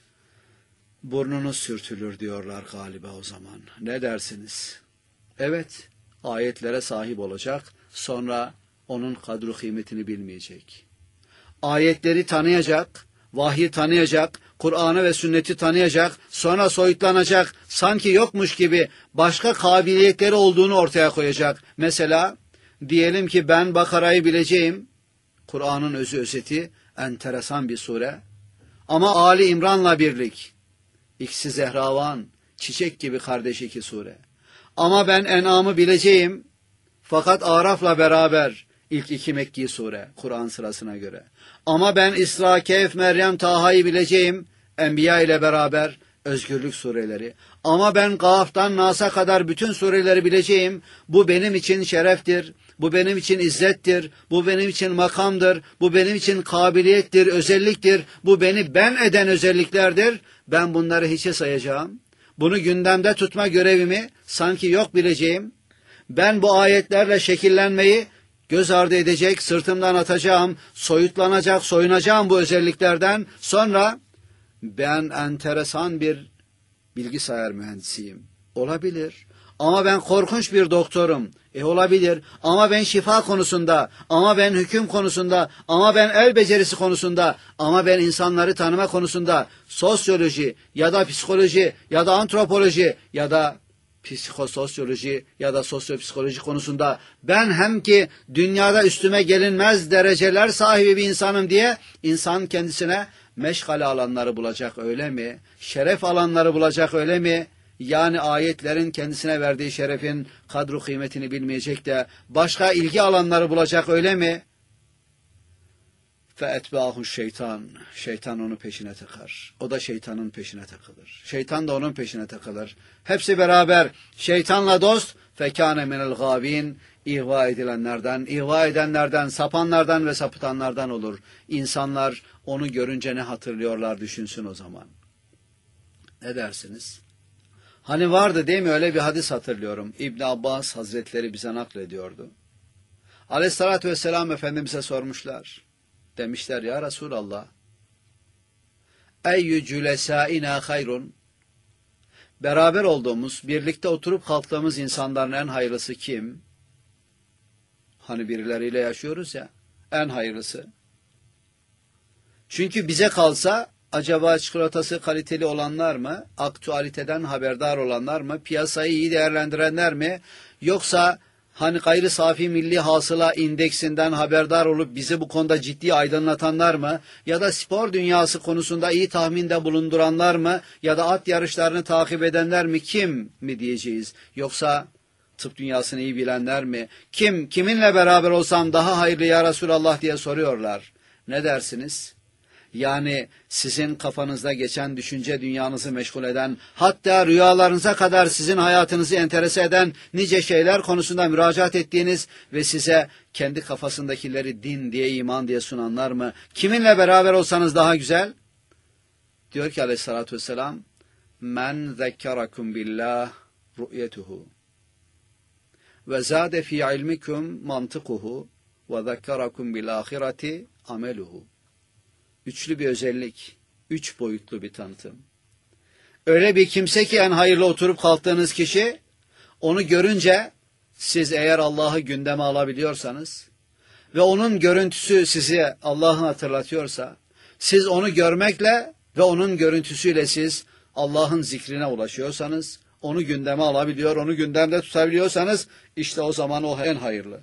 Burnunuz sürtülür diyorlar galiba o zaman. Ne dersiniz? Evet, ayetlere sahip olacak, sonra onun kadru kıymetini bilmeyecek. Ayetleri tanıyacak, vahyi tanıyacak, Kur'an'ı ve sünneti tanıyacak, sonra soyutlanacak, sanki yokmuş gibi başka kabiliyetleri olduğunu ortaya koyacak. Mesela diyelim ki ben Bakara'yı bileceğim, Kur'an'ın özü özeti, enteresan bir sure, ama Ali İmran'la birlik, İkisi Zehravan, çiçek gibi kardeş iki sure. Ama ben En'am'ı bileceğim, fakat Araf'la beraber ilk iki Mekki sure, Kur'an sırasına göre. Ama ben İsra, Kehf, Meryem, Taha'yı bileceğim, Enbiya ile beraber özgürlük sureleri. Ama ben Gaf'tan Nas'a kadar bütün sureleri bileceğim, bu benim için şereftir, bu benim için izzettir, bu benim için makamdır, bu benim için kabiliyettir, özelliktir, bu beni ben eden özelliklerdir. Ben bunları hiçe sayacağım. Bunu gündemde tutma görevimi sanki yok bileceğim. Ben bu ayetlerle şekillenmeyi göz ardı edecek, sırtımdan atacağım, soyutlanacak, soyunacağım bu özelliklerden. Sonra ben enteresan bir bilgisayar mühendisiyim. Olabilir. Ama ben korkunç bir doktorum. E olabilir. Ama ben şifa konusunda, ama ben hüküm konusunda, ama ben el becerisi konusunda, ama ben insanları tanıma konusunda, sosyoloji ya da psikoloji ya da antropoloji ya da psikososyoloji ya da sosyopsikoloji konusunda ben hem ki dünyada üstüme gelinmez dereceler sahibi bir insanım diye insan kendisine meşgale alanları bulacak öyle mi? Şeref alanları bulacak öyle mi? Yani ayetlerin kendisine verdiği şerefin kadru kıymetini bilmeyecek de başka ilgi alanları bulacak öyle mi? فَاَتْبَاهُ şeytan. Şeytan onu peşine takar. O da şeytanın peşine takılır. Şeytan da onun peşine takılır. Hepsi beraber şeytanla dost. فَكَانَ مِنَ الْغَابِينَ İhva edilenlerden, ihva edenlerden, sapanlardan ve sapıtanlardan olur. İnsanlar onu görünce ne hatırlıyorlar düşünsün o zaman. Ne dersiniz? Hani vardı değil mi, öyle bir hadis hatırlıyorum. İbn Abbas Hazretleri bize naklediyordu. Aleyhissalatü vesselam Efendimiz'e sormuşlar. Demişler ya Resulallah, eyyü cülesâina hayrun, beraber olduğumuz, birlikte oturup kalktığımız insanların en hayırlısı kim? Hani birileriyle yaşıyoruz ya, en hayırlısı. Çünkü bize kalsa acaba çikolatası kaliteli olanlar mı, aktüaliteden haberdar olanlar mı, piyasayı iyi değerlendirenler mi, yoksa hani gayri safi milli hasıla indeksinden haberdar olup bizi bu konuda ciddi aydınlatanlar mı? Ya da spor dünyası konusunda iyi tahminde bulunduranlar mı? Ya da at yarışlarını takip edenler mi? Kim mi diyeceğiz? Yoksa tıp dünyasını iyi bilenler mi? Kim, kiminle beraber olsam daha hayırlı ya Resulallah diye soruyorlar. Ne dersiniz? Yani sizin kafanızda geçen düşünce dünyanızı meşgul eden, hatta rüyalarınıza kadar sizin hayatınızı enterese eden nice şeyler konusunda müracaat ettiğiniz ve size kendi kafasındakileri din diye, iman diye sunanlar mı? Kiminle beraber olsanız daha güzel? Diyor ki aleyhissalatü vesselam, men zekkerakum billah ru'yetuhu ve zade fi ilmikum mantıkuhu ve zekkerakum bil ahireti ameluhu. Üçlü bir özellik, üç boyutlu bir tanıtım. Öyle bir kimse ki en hayırlı oturup kalktığınız kişi, onu görünce siz eğer Allah'ı gündeme alabiliyorsanız ve onun görüntüsü sizi Allah'ı hatırlatıyorsa, siz onu görmekle ve onun görüntüsüyle siz Allah'ın zikrine ulaşıyorsanız, onu gündeme alabiliyor, onu gündemde tutabiliyorsanız, işte o zaman o en hayırlı.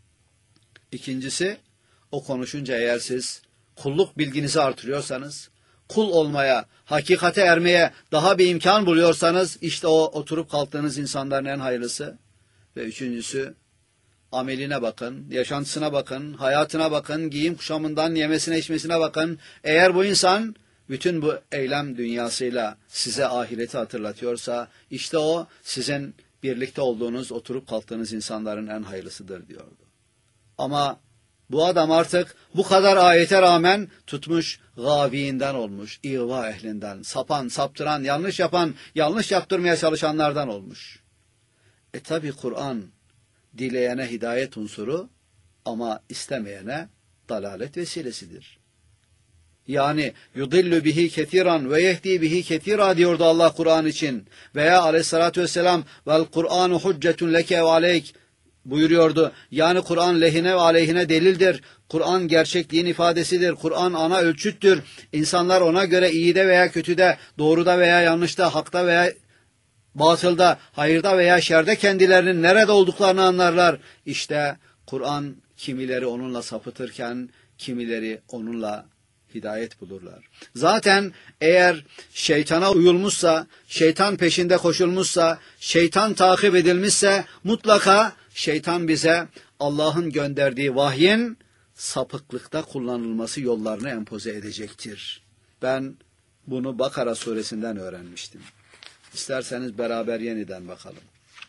İkincisi, o konuşunca eğer siz kulluk bilginizi artırıyorsanız, kul olmaya, hakikate ermeye daha bir imkan buluyorsanız, işte o oturup kalktığınız insanların en hayırlısı. Ve üçüncüsü, ameline bakın, yaşantısına bakın, hayatına bakın, giyim kuşamından yemesine içmesine bakın. Eğer bu insan bütün bu eylem dünyasıyla size ahireti hatırlatıyorsa, işte o sizin birlikte olduğunuz, oturup kalktığınız insanların en hayırlısıdır diyordu. Ama bu adam artık bu kadar ayete rağmen tutmuş gaviinden olmuş, ihva ehlinden, sapan, saptıran, yanlış yapan, yanlış yaptırmaya çalışanlardan olmuş. E tabi Kur'an dileyene hidayet unsuru ama istemeyene dalalet vesilesidir. Yani yudillu bihi ketiran ve yehdi bihi ketira diyordu Allah Kur'an için. Veya aleyhissalatü vesselam vel Kur'anu huccetun leke ve aleyk buyuruyordu. Yani Kur'an lehine ve aleyhine delildir. Kur'an gerçekliğin ifadesidir. Kur'an ana ölçüttür. İnsanlar ona göre iyide veya kötüde, doğruda veya yanlışta, hakta veya batılda, hayırda veya şerde kendilerinin nerede olduklarını anlarlar. İşte Kur'an kimileri onunla sapıtırken kimileri onunla hidayet bulurlar. Zaten eğer şeytana uyulmuşsa, şeytan peşinde koşulmuşsa, şeytan takip edilmişse mutlaka şeytan bize Allah'ın gönderdiği vahyin sapıklıkta kullanılması yollarını empoze edecektir. Ben bunu Bakara suresinden öğrenmiştim. İsterseniz beraber yeniden bakalım.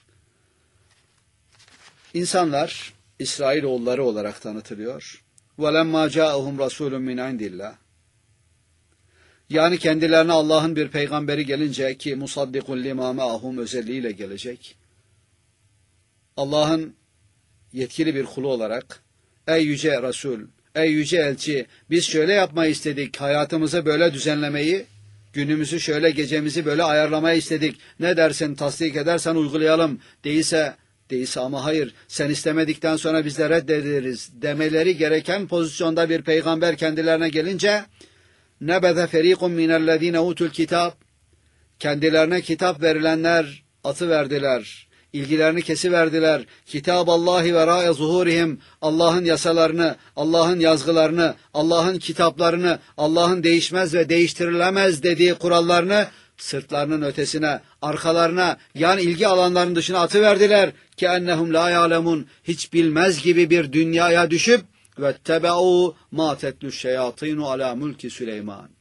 İnsanlar İsrailoğulları olarak tanıtılıyor. وَلَمَّا جَاءَهُمْ رَسُولٌ مِنْ عِنْدِ اللّٰهِ Yani kendilerine Allah'ın bir peygamberi gelince ki musaddikun lima ma'ahum özelliğiyle gelecek. Allah'ın yetkili bir kulu olarak ey yüce Resul, ey yüce elçi biz şöyle yapmayı istedik, hayatımızı böyle düzenlemeyi, günümüzü şöyle, gecemizi böyle ayarlamayı istedik. Ne dersin, tasdik edersen uygulayalım. Değilse, değilse ama hayır, sen istemedikten sonra biz de reddederiz demeleri gereken pozisyonda bir peygamber kendilerine gelince nebeze ferikun minellezine utul kitab kendilerine kitap verilenler atıverdiler. ilgilerini kesiverdiler. Kitaballahi ve ra'e zuhurihim, Allah'ın yasalarını, Allah'ın yazgılarını, Allah'ın kitaplarını, Allah'ın değişmez ve değiştirilemez dediği kurallarını sırtlarının ötesine, arkalarına, yani ilgi alanlarının dışına atıverdiler. Ki ennehum la ya'lemun, hiç bilmez gibi bir dünyaya düşüp ve tebe'u ma tetlü şeyatinu ala mulki Süleyman.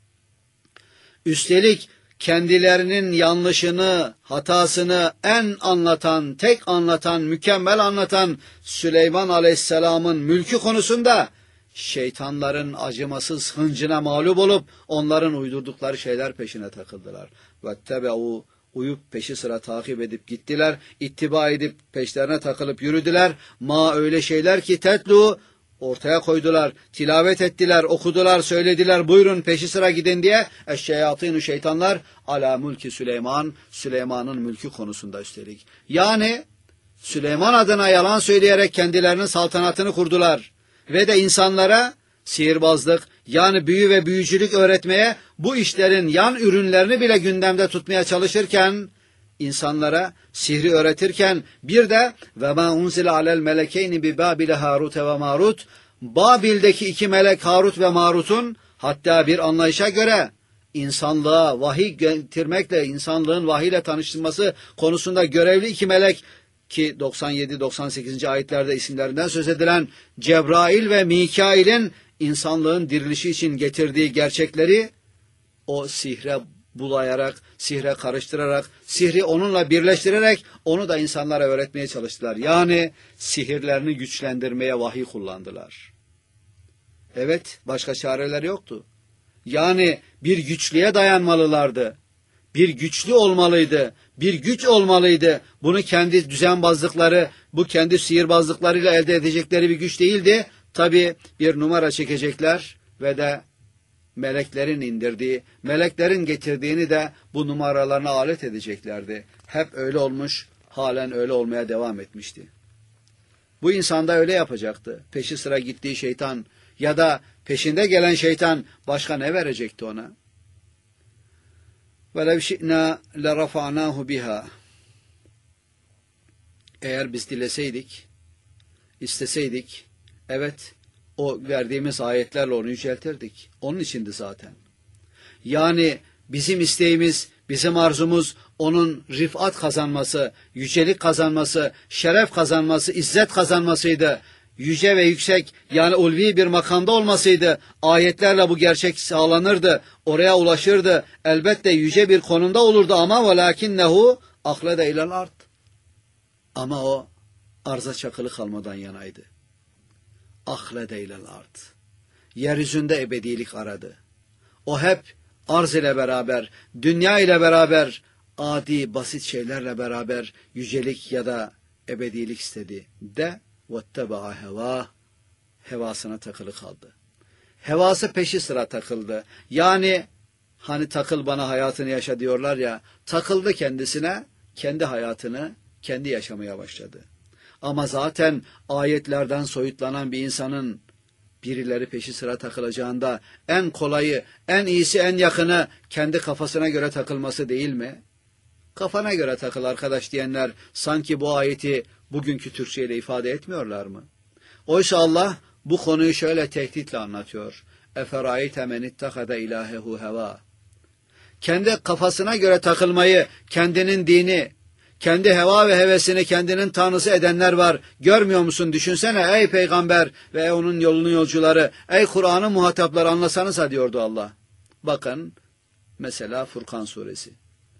Üstelik kendilerinin yanlışını, hatasını en anlatan, tek anlatan, mükemmel anlatan Süleyman Aleyhisselam'ın mülkü konusunda şeytanların acımasız hıncına mağlup olup onların uydurdukları şeyler peşine takıldılar. Vettebe'u, uyup peşi sıra takip edip gittiler, ittiba edip peşlerine takılıp yürüdüler. Ma, öyle şeyler ki tetlu, ortaya koydular, tilavet ettiler, okudular, söylediler, buyurun peşi sıra gidin diye. Eşşeyatînü, şeytanlar, ala mülki Süleyman, Süleyman'ın mülkü konusunda üstelik. Yani Süleyman adına yalan söyleyerek kendilerinin saltanatını kurdular. Ve de insanlara sihirbazlık, yani büyü ve büyücülük öğretmeye, bu işlerin yan ürünlerini bile gündemde tutmaya çalışırken, insanlara sihri öğretirken, bir de ve ma unzile alel melekeyni bi Babil Harut ve Marut, Babil'deki iki melek Harut ve Marut'un, hatta bir anlayışa göre insanlığa vahiy getirmekle, insanlığın vahiyle tanıştırması konusunda görevli iki melek, ki doksan yedi doksan sekizinci ayetlerde isimlerinden söz edilen Cebrail ve Mikail'in insanlığın dirilişi için getirdiği gerçekleri o sihre bulayarak, sihre karıştırarak, sihri onunla birleştirerek onu da insanlara öğretmeye çalıştılar. Yani sihirlerini güçlendirmeye vahiy kullandılar. Evet, başka çareler yoktu. Yani bir güçlüğe dayanmalılardı. Bir güçlü olmalıydı, bir güç olmalıydı. Bunu kendi düzenbazlıkları, bu kendi sihirbazlıklarıyla elde edecekleri bir güç değildi. Tabii bir numara çekecekler ve de meleklerin indirdiği, meleklerin getirdiğini de bu numaralarına alet edeceklerdi. Hep öyle olmuş, halen öyle olmaya devam etmişti. Bu insan da öyle yapacaktı. Peşi sıra gittiği şeytan ya da peşinde gelen şeytan başka ne verecekti ona? وَلَوْ شِئْنَا لَرَفَعْنَاهُ بِهَا. Eğer biz dileseydik, isteseydik, evet, o verdiğimiz ayetlerle onu yüceltirdik. Onun içindi zaten. Yani bizim isteğimiz, bizim arzumuz onun rifat kazanması, yücelik kazanması, şeref kazanması, izzet kazanmasıydı. Yüce ve yüksek, yani ulvi bir makamda olmasıydı. Ayetlerle bu gerçek sağlanırdı. Oraya ulaşırdı. Elbette yüce bir konumda olurdu ama velakinnehu ahlede ilal ard. Ama o arza çakılı kalmadan yanaydı. Ahlede ilal ard. Yeryüzünde ebedilik aradı. O hep arz ile beraber, dünya ile beraber, adi basit şeylerle beraber yücelik ya da ebedilik istedi de وَاتَّبَعَ heva, hevasına takılı kaldı. Hevası peşi sıra takıldı. Yani hani takıl bana hayatını yaşa diyorlar ya, takıldı kendisine, kendi hayatını kendi yaşamaya başladı. Ama zaten ayetlerden soyutlanan bir insanın birileri peşi sıra takılacağında en kolayı, en iyisi, en yakını kendi kafasına göre takılması değil mi? Kafana göre takıl arkadaş diyenler sanki bu ayeti bugünkü Türkçe ile ifade etmiyorlar mı? Oysa Allah bu konuyu şöyle tehditle anlatıyor. Eferayte men ittehada ilahehu heva. Kendi kafasına göre takılmayı, kendinin dini, kendi heva ve hevesini kendinin tanrısı edenler var. Görmüyor musun? Düşünsene ey peygamber ve onun yolunun yolcuları, ey Kur'an'ın muhatapları, anlasanıza diyordu Allah. Bakın mesela Furkan suresi.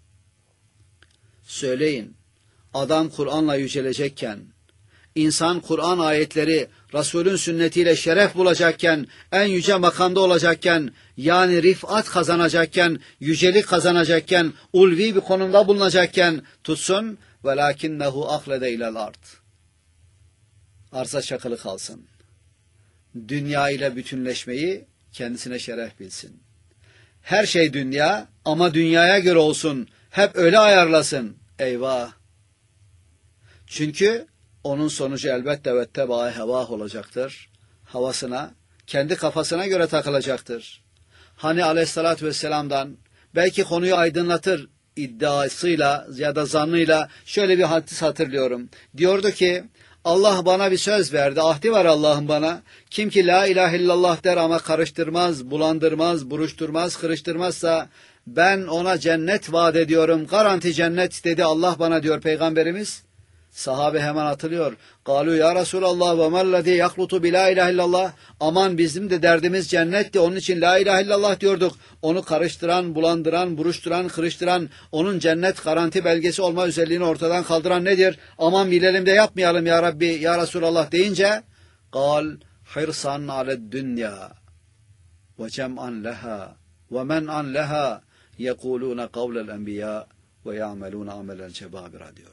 Söyleyin, adam Kur'an'la yücelecekken, insan Kur'an ayetleri, Resul'ün sünnetiyle şeref bulacakken, en yüce makamda olacakken, yani rifat kazanacakken, yücelik kazanacakken, ulvi bir konumda bulunacakken tutsun, velakinnehu ahlede ilal ard. Arza çakılı kalsın. Dünya ile bütünleşmeyi kendisine şeref bilsin. Her şey dünya ama dünyaya göre olsun. Hep öyle ayarlasın. Eyvah! Çünkü onun sonucu elbette vettebâ hevâh olacaktır. Havasına, kendi kafasına göre takılacaktır. Hani aleyhissalatü vesselam'dan belki konuyu aydınlatır iddiasıyla ya da zannıyla şöyle bir hadis hatırlıyorum. Diyordu ki Allah bana bir söz verdi. Ahdi var Allah'ın bana. Kim ki la ilahe illallah der ama karıştırmaz, bulandırmaz, buruşturmaz, kırıştırmazsa ben ona cennet vaat ediyorum. Garanti cennet dedi Allah bana diyor Peygamberimiz. Sahabe hemen hatırlıyor. Galu ya Resulallah ve mellezî yaklutu bi la ilahe illallah. Aman bizim de derdimiz cennetti. Onun için la ilahe illallah diyorduk. Onu karıştıran, bulandıran, buruşturan, kırıştıran, onun cennet garanti belgesi olma özelliğini ortadan kaldıran nedir? Aman bilelim de yapmayalım ya Rabbi, ya Resulallah deyince gal hirsan aled dünya ve cem'an leha ve men'an leha yekulûne kavlel enbiya ve ya'melûne amelel cebâbira diyordu.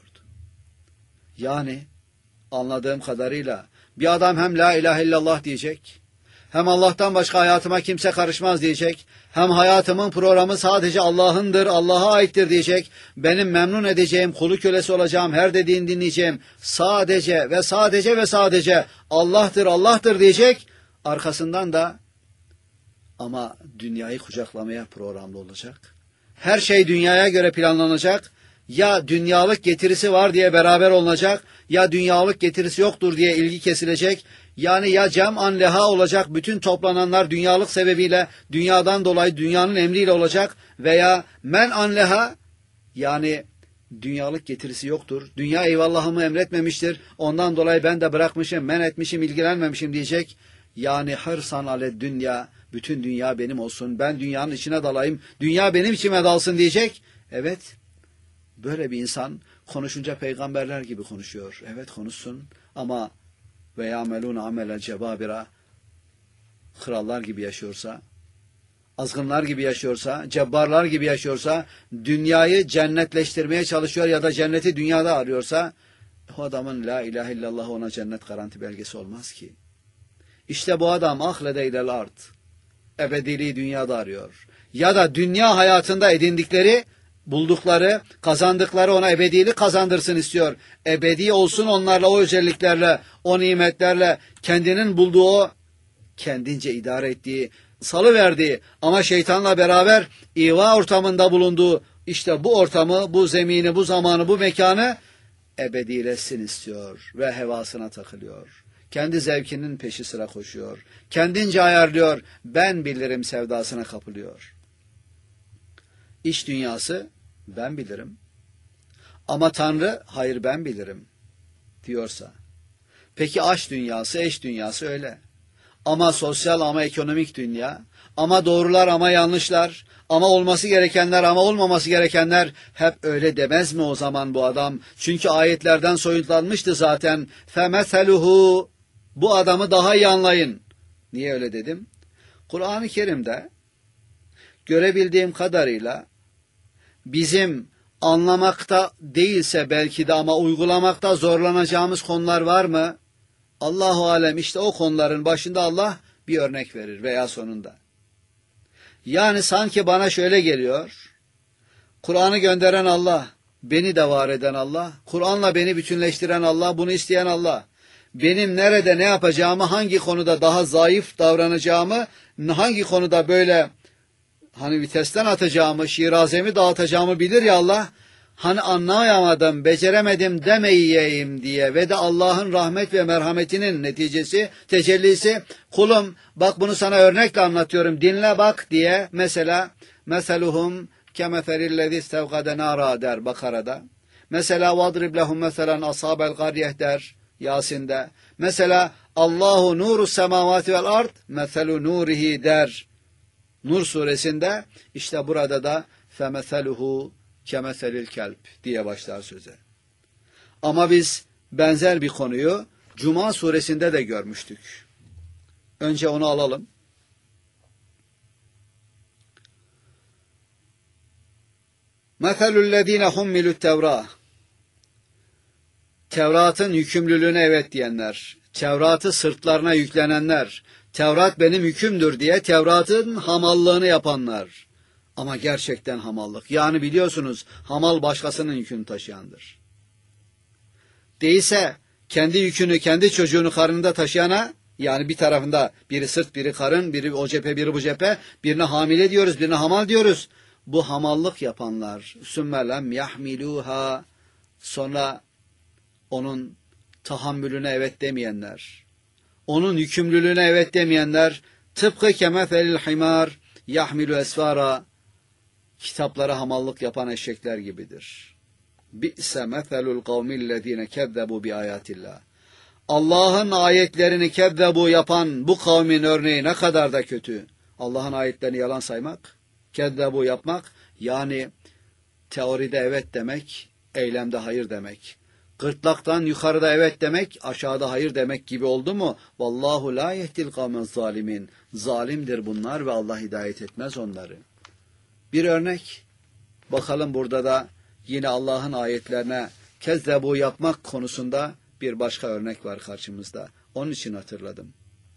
Yani anladığım kadarıyla bir adam hem la ilahe illallah diyecek, hem Allah'tan başka hayatıma kimse karışmaz diyecek, hem hayatımın programı sadece Allah'ındır, Allah'a aittir diyecek, benim memnun edeceğim, kulu kölesi olacağım, her dediğini dinleyeceğim, sadece ve sadece ve sadece Allah'tır, Allah'tır diyecek, arkasından da ama dünyayı kucaklamaya programlı olacak. Her şey dünyaya göre planlanacak. Ya dünyalık getirisi var diye beraber olunacak, ya dünyalık getirisi yoktur diye ilgi kesilecek. Yani ya cem'an leha olacak, bütün toplananlar dünyalık sebebiyle, dünyadan dolayı dünyanın emriyle olacak veya men'an leha, yani dünyalık getirisi yoktur. Dünya eyvallahımı emretmemiştir, ondan dolayı ben de bırakmışım, men etmişim, ilgilenmemişim diyecek. Yani hırsan ale dünya, bütün dünya benim olsun, ben dünyanın içine dalayım, dünya benim içime dalsın diyecek. Evet. Böyle bir insan konuşunca peygamberler gibi konuşuyor. Evet konuşsun ama ve ya'melûne amelel cebâbira, krallar gibi yaşıyorsa, azgınlar gibi yaşıyorsa, cebbarlar gibi yaşıyorsa, dünyayı cennetleştirmeye çalışıyor ya da cenneti dünyada arıyorsa, o adamın la ilahe illallah ona cennet garanti belgesi olmaz ki. İşte bu adam ahlede ilel ard, ebediliği dünyada arıyor. Ya da dünya hayatında edindikleri, buldukları, kazandıkları ona ebedilik kazandırsın istiyor. Ebedi olsun onlarla, o özelliklerle, o nimetlerle, kendinin bulduğu o, kendince idare ettiği, salıverdiği ama şeytanla beraber iva ortamında bulunduğu, işte bu ortamı, bu zemini, bu zamanı, bu mekanı ebedileşsin istiyor ve hevasına takılıyor. Kendi zevkinin peşi sıra koşuyor. Kendince ayarlıyor, ben bilirim sevdasına kapılıyor. İş dünyası, ben bilirim. Ama Tanrı, hayır ben bilirim diyorsa. Peki aşk dünyası, eş dünyası öyle. Ama sosyal, ama ekonomik dünya, ama doğrular, ama yanlışlar, ama olması gerekenler, ama olmaması gerekenler hep öyle demez mi o zaman bu adam? Çünkü ayetlerden soyutlanmıştı zaten. فَمَثَلُهُ, bu adamı daha iyi anlayın. Niye öyle dedim? Kur'an-ı Kerim'de görebildiğim kadarıyla bizim anlamakta değilse belki de ama uygulamakta zorlanacağımız konular var mı? Allahu alem, işte o konuların başında Allah bir örnek verir veya sonunda. Yani sanki bana şöyle geliyor. Kur'an'ı gönderen Allah, beni de var eden Allah, Kur'an'la beni bütünleştiren Allah, bunu isteyen Allah. Benim nerede ne yapacağımı, hangi konuda daha zayıf davranacağımı, hangi konuda böyle hani vitesten atacağımı, şirazemi dağıtacağımı bilir ya Allah. Hani anlayamadım, beceremedim demeyeyim diye ve de Allah'ın rahmet ve merhametinin neticesi, tecellisi, kulum bak bunu sana örnekle anlatıyorum, dinle bak diye, mesela meseluhum kemeferillezî istevkade nâra der Bakara'da. Mesela vadrib lehum meselen ashabel qaryeh der Yasin'de. Mesela Allahu nuru semavati vel ard meselu nurihi der Nur suresinde. İşte burada da femeseluhu kemeselil kelp diye başlar söze. Ama biz benzer bir konuyu Cuma suresinde de görmüştük. Önce onu alalım. Meselüllezine hummilut tevrah. Tevrat'ın yükümlülüğüne evet diyenler, Tevrat'ı sırtlarına yüklenenler, Tevrat benim hükümdür diye Tevrat'ın hamallığını yapanlar. Ama gerçekten hamallık. Yani biliyorsunuz hamal başkasının yükünü taşıyandır. Değilse kendi yükünü, kendi çocuğunu karnında taşıyana, yani bir tarafında biri sırt, biri karın, biri o cephe, biri bu cephe, birine hamile diyoruz, birine hamal diyoruz. bu hamallık yapanlar, sümme lem yahmiluha, sonra onun tahammülüne evet demeyenler, onun yükümlülüğüne evet demeyenler, tıpkı kemefelil himar yahmilu esfara, kitaplara hamallık yapan eşekler gibidir. Bi'se meselul kavmillezine kezzebu bi ayatillah. Allah'ın ayetlerini kezzebu yapan bu kavmin örneği ne kadar da kötü. Allah'ın ayetlerini yalan saymak, kezzebu yapmak, yani teoride evet demek, eylemde hayır demek. Gırtlaktan yukarıda evet demek, aşağıda hayır demek gibi oldu mu? Vallahu la yehdil kavmez zalimin. Zalimdir bunlar ve Allah hidayet etmez onları. Bir örnek. Bakalım burada da yine Allah'ın ayetlerine kezzebu yapmak konusunda bir başka örnek var karşımızda. Onun için hatırladım.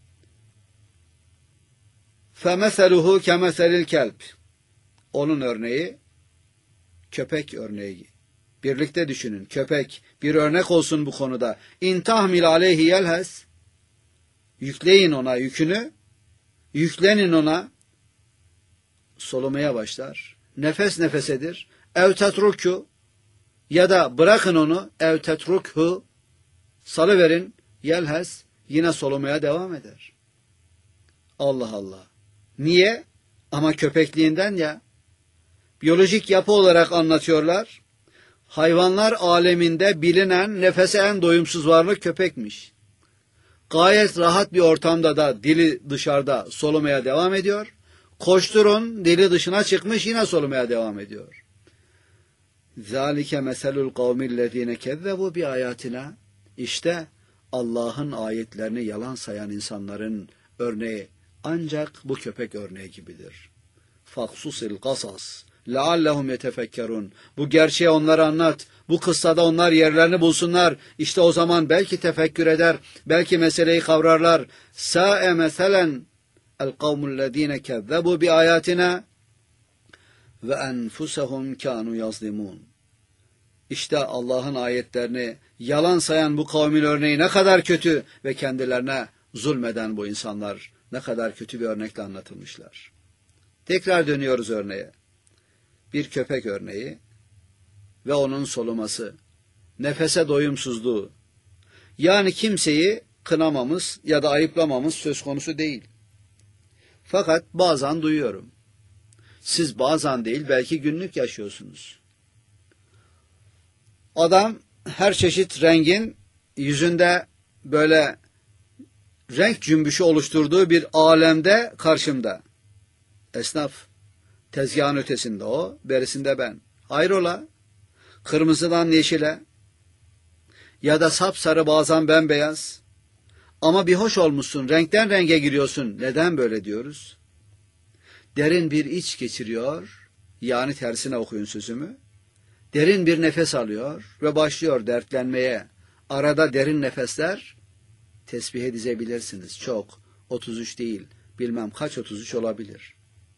فَمَثَلُهُ كَمَثَلِ الْكَلْبِ. Onun örneği köpek örneği. Birlikte düşünün. Köpek bir örnek olsun bu konuda. İn tahmil aleyhi yelhes. Yükleyin ona yükünü. Yüklenin ona. Solumaya başlar. Nefes nefesedir. Ev tetruku, ya da bırakın onu. Ev tetrukhu, salıverin. Yelhes, yine solumaya devam eder. Allah Allah. Niye? Ama köpekliğinden ya. Biyolojik yapı olarak anlatıyorlar. Hayvanlar aleminde bilinen nefese en doyumsuz varlık köpekmiş. Gayet rahat bir ortamda da dili dışarıda solumaya devam ediyor. Koşturun, dili dışına çıkmış, yine solumaya devam ediyor. ذَٰلِكَ مَثَلُ الْقَوْمِ الَّذ۪ينَ كَذَّبُوا بِآيَاتِنَا. İşte Allah'ın ayetlerini yalan sayan insanların örneği ancak bu köpek örneği gibidir. فَخْصُصِ الْقَصَصِ لَعَلَّهُمْ يَتَفَكَّرُونَ. Bu gerçeği onlara anlat. Bu kıssada onlar yerlerini bulsunlar. İşte o zaman belki tefekkür eder, belki meseleyi kavrarlar. سَاءَ مَثَلًا الْقَوْمُ الَّذ۪ينَ كَذَّبُوا بِآيَاتِنَا وَاَنْفُسَهُمْ كَانُوا يَظْلِمُونَ. İşte Allah'ın ayetlerini yalan sayan bu kavmin örneği ne kadar kötü ve kendilerine zulmeden bu insanlar ne kadar kötü bir örnekle anlatılmışlar. Tekrar dönüyoruz örneğe. Bir köpek örneği ve onun soluması, nefese doyumsuzluğu. Yani kimseyi kınamamız ya da ayıplamamız söz konusu değil. Fakat bazen duyuyorum. Siz bazen değil, belki günlük yaşıyorsunuz. Adam her çeşit rengin yüzünde böyle renk cümbüşü oluşturduğu bir alemde karşımda. Esnaf, tezgahın ötesinde o, berisinde ben. Hayrola, kırmızıdan yeşile ya da sapsarı, bazen bembeyaz. Ama bir hoş olmuşsun, renkten renge giriyorsun. Neden böyle diyoruz? Derin bir iç geçiriyor, yani tersine okuyun sözümü. Derin bir nefes alıyor ve başlıyor dertlenmeye. Arada derin nefesler, tesbihe dizebilirsiniz. Çok, otuz üç değil, bilmem kaç otuz üç olabilir.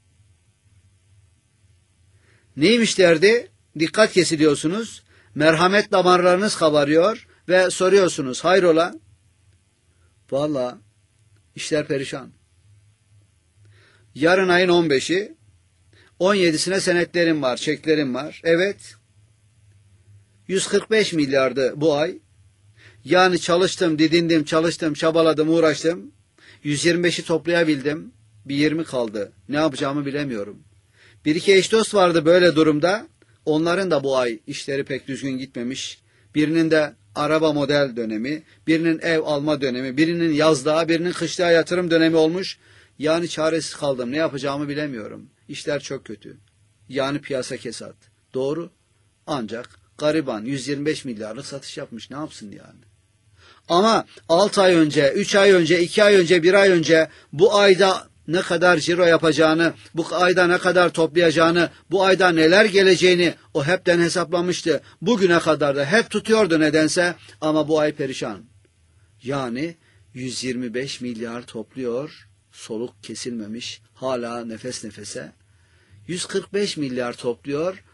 Neymiş derdi? Dikkat kesiliyorsunuz, merhamet damarlarınız kabarıyor ve soruyorsunuz, hayrola? Vallahi işler perişan. Yarın ayın on beşi, on yedisine senetlerim var, çeklerim var. Evet, yüz kırk beş milyardı bu ay. Yani çalıştım, didindim, çalıştım, çabaladım, uğraştım. yüz yirmi beşi toplayabildim. Bir yirmi kaldı. Ne yapacağımı bilemiyorum. Bir iki eş dost vardı böyle durumda. Onların da bu ay işleri pek düzgün gitmemiş. Birinin de araba model dönemi, birinin ev alma dönemi, birinin yazlığa, birinin kışlığa yatırım dönemi olmuş. Yani çaresiz kaldım. Ne yapacağımı bilemiyorum. İşler çok kötü. Yani piyasa kesat. Doğru. Ancak gariban yüz yirmi beş milyarlık satış yapmış. Ne yapsın yani? Ama altı ay önce, üç ay önce, iki ay önce, bir ay önce bu ayda ne kadar ciro yapacağını, bu ayda ne kadar toplayacağını, bu ayda neler geleceğini o hepten hesaplamıştı. Bugüne kadar da hep tutuyordu nedense, ama bu ay perişan. Yani yüz yirmi beş milyar topluyor, soluk kesilmemiş, hala nefes nefese. yüz kırk beş milyar topluyor,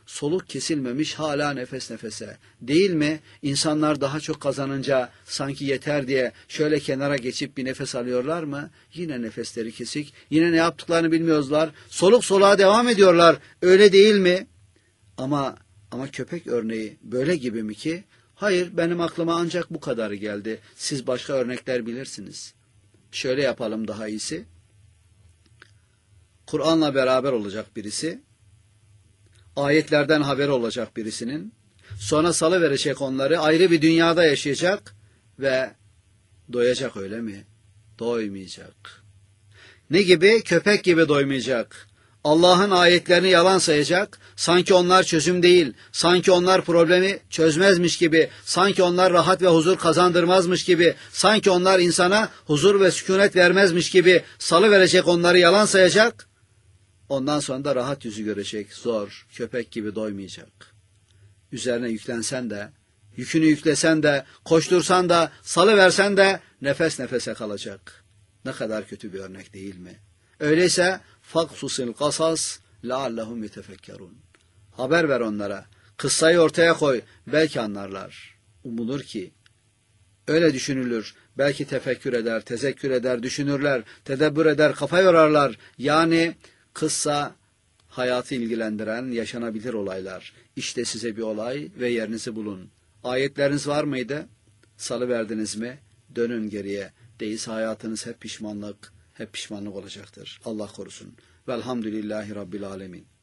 soluk kesilmemiş hala nefes nefese. Değil mi? İnsanlar daha çok kazanınca sanki yeter diye şöyle kenara geçip bir nefes alıyorlar mı? Yine nefesleri kesik. Yine ne yaptıklarını bilmiyorlar. Soluk soluğa devam ediyorlar. Öyle değil mi? Ama ama köpek örneği böyle gibi mi ki? Hayır, benim aklıma ancak bu kadarı geldi. Siz başka örnekler bilirsiniz. Şöyle yapalım daha iyisi. Kur'an'la beraber olacak birisi, ayetlerden haber olacak birisinin, sonra salıverecek onları, ayrı bir dünyada yaşayacak ve doyacak, öyle mi? Doymayacak. Ne gibi? Köpek gibi doymayacak. Allah'ın ayetlerini yalan sayacak, sanki onlar çözüm değil, sanki onlar problemi çözmezmiş gibi, sanki onlar rahat ve huzur kazandırmazmış gibi, sanki onlar insana huzur ve sükunet vermezmiş gibi salıverecek, onları yalan sayacak. Ondan sonra da rahat yüzü görecek, zor, köpek gibi doymayacak. Üzerine yüklensen de, yükünü yüklesen de, koştursan da, salıversen de nefes nefese kalacak. Ne kadar kötü bir örnek değil mi? Öyleyse faksusil kasas leallehum yetefekkerun. Haber ver onlara, kıssayı ortaya koy, belki anlarlar. Umulur ki öyle düşünülür, belki tefekkür eder, tezekkür eder, düşünürler, tedebbür eder, kafa yorarlar. Yani kıssa hayatı ilgilendiren yaşanabilir olaylar. İşte size bir olay ve yerinizi bulun. Ayetleriniz var mıydı? Salıverdiniz mi? Dönün geriye. Değilse hayatınız hep pişmanlık, hep pişmanlık olacaktır. Allah korusun. Velhamdülillahi Rabbil Alemin.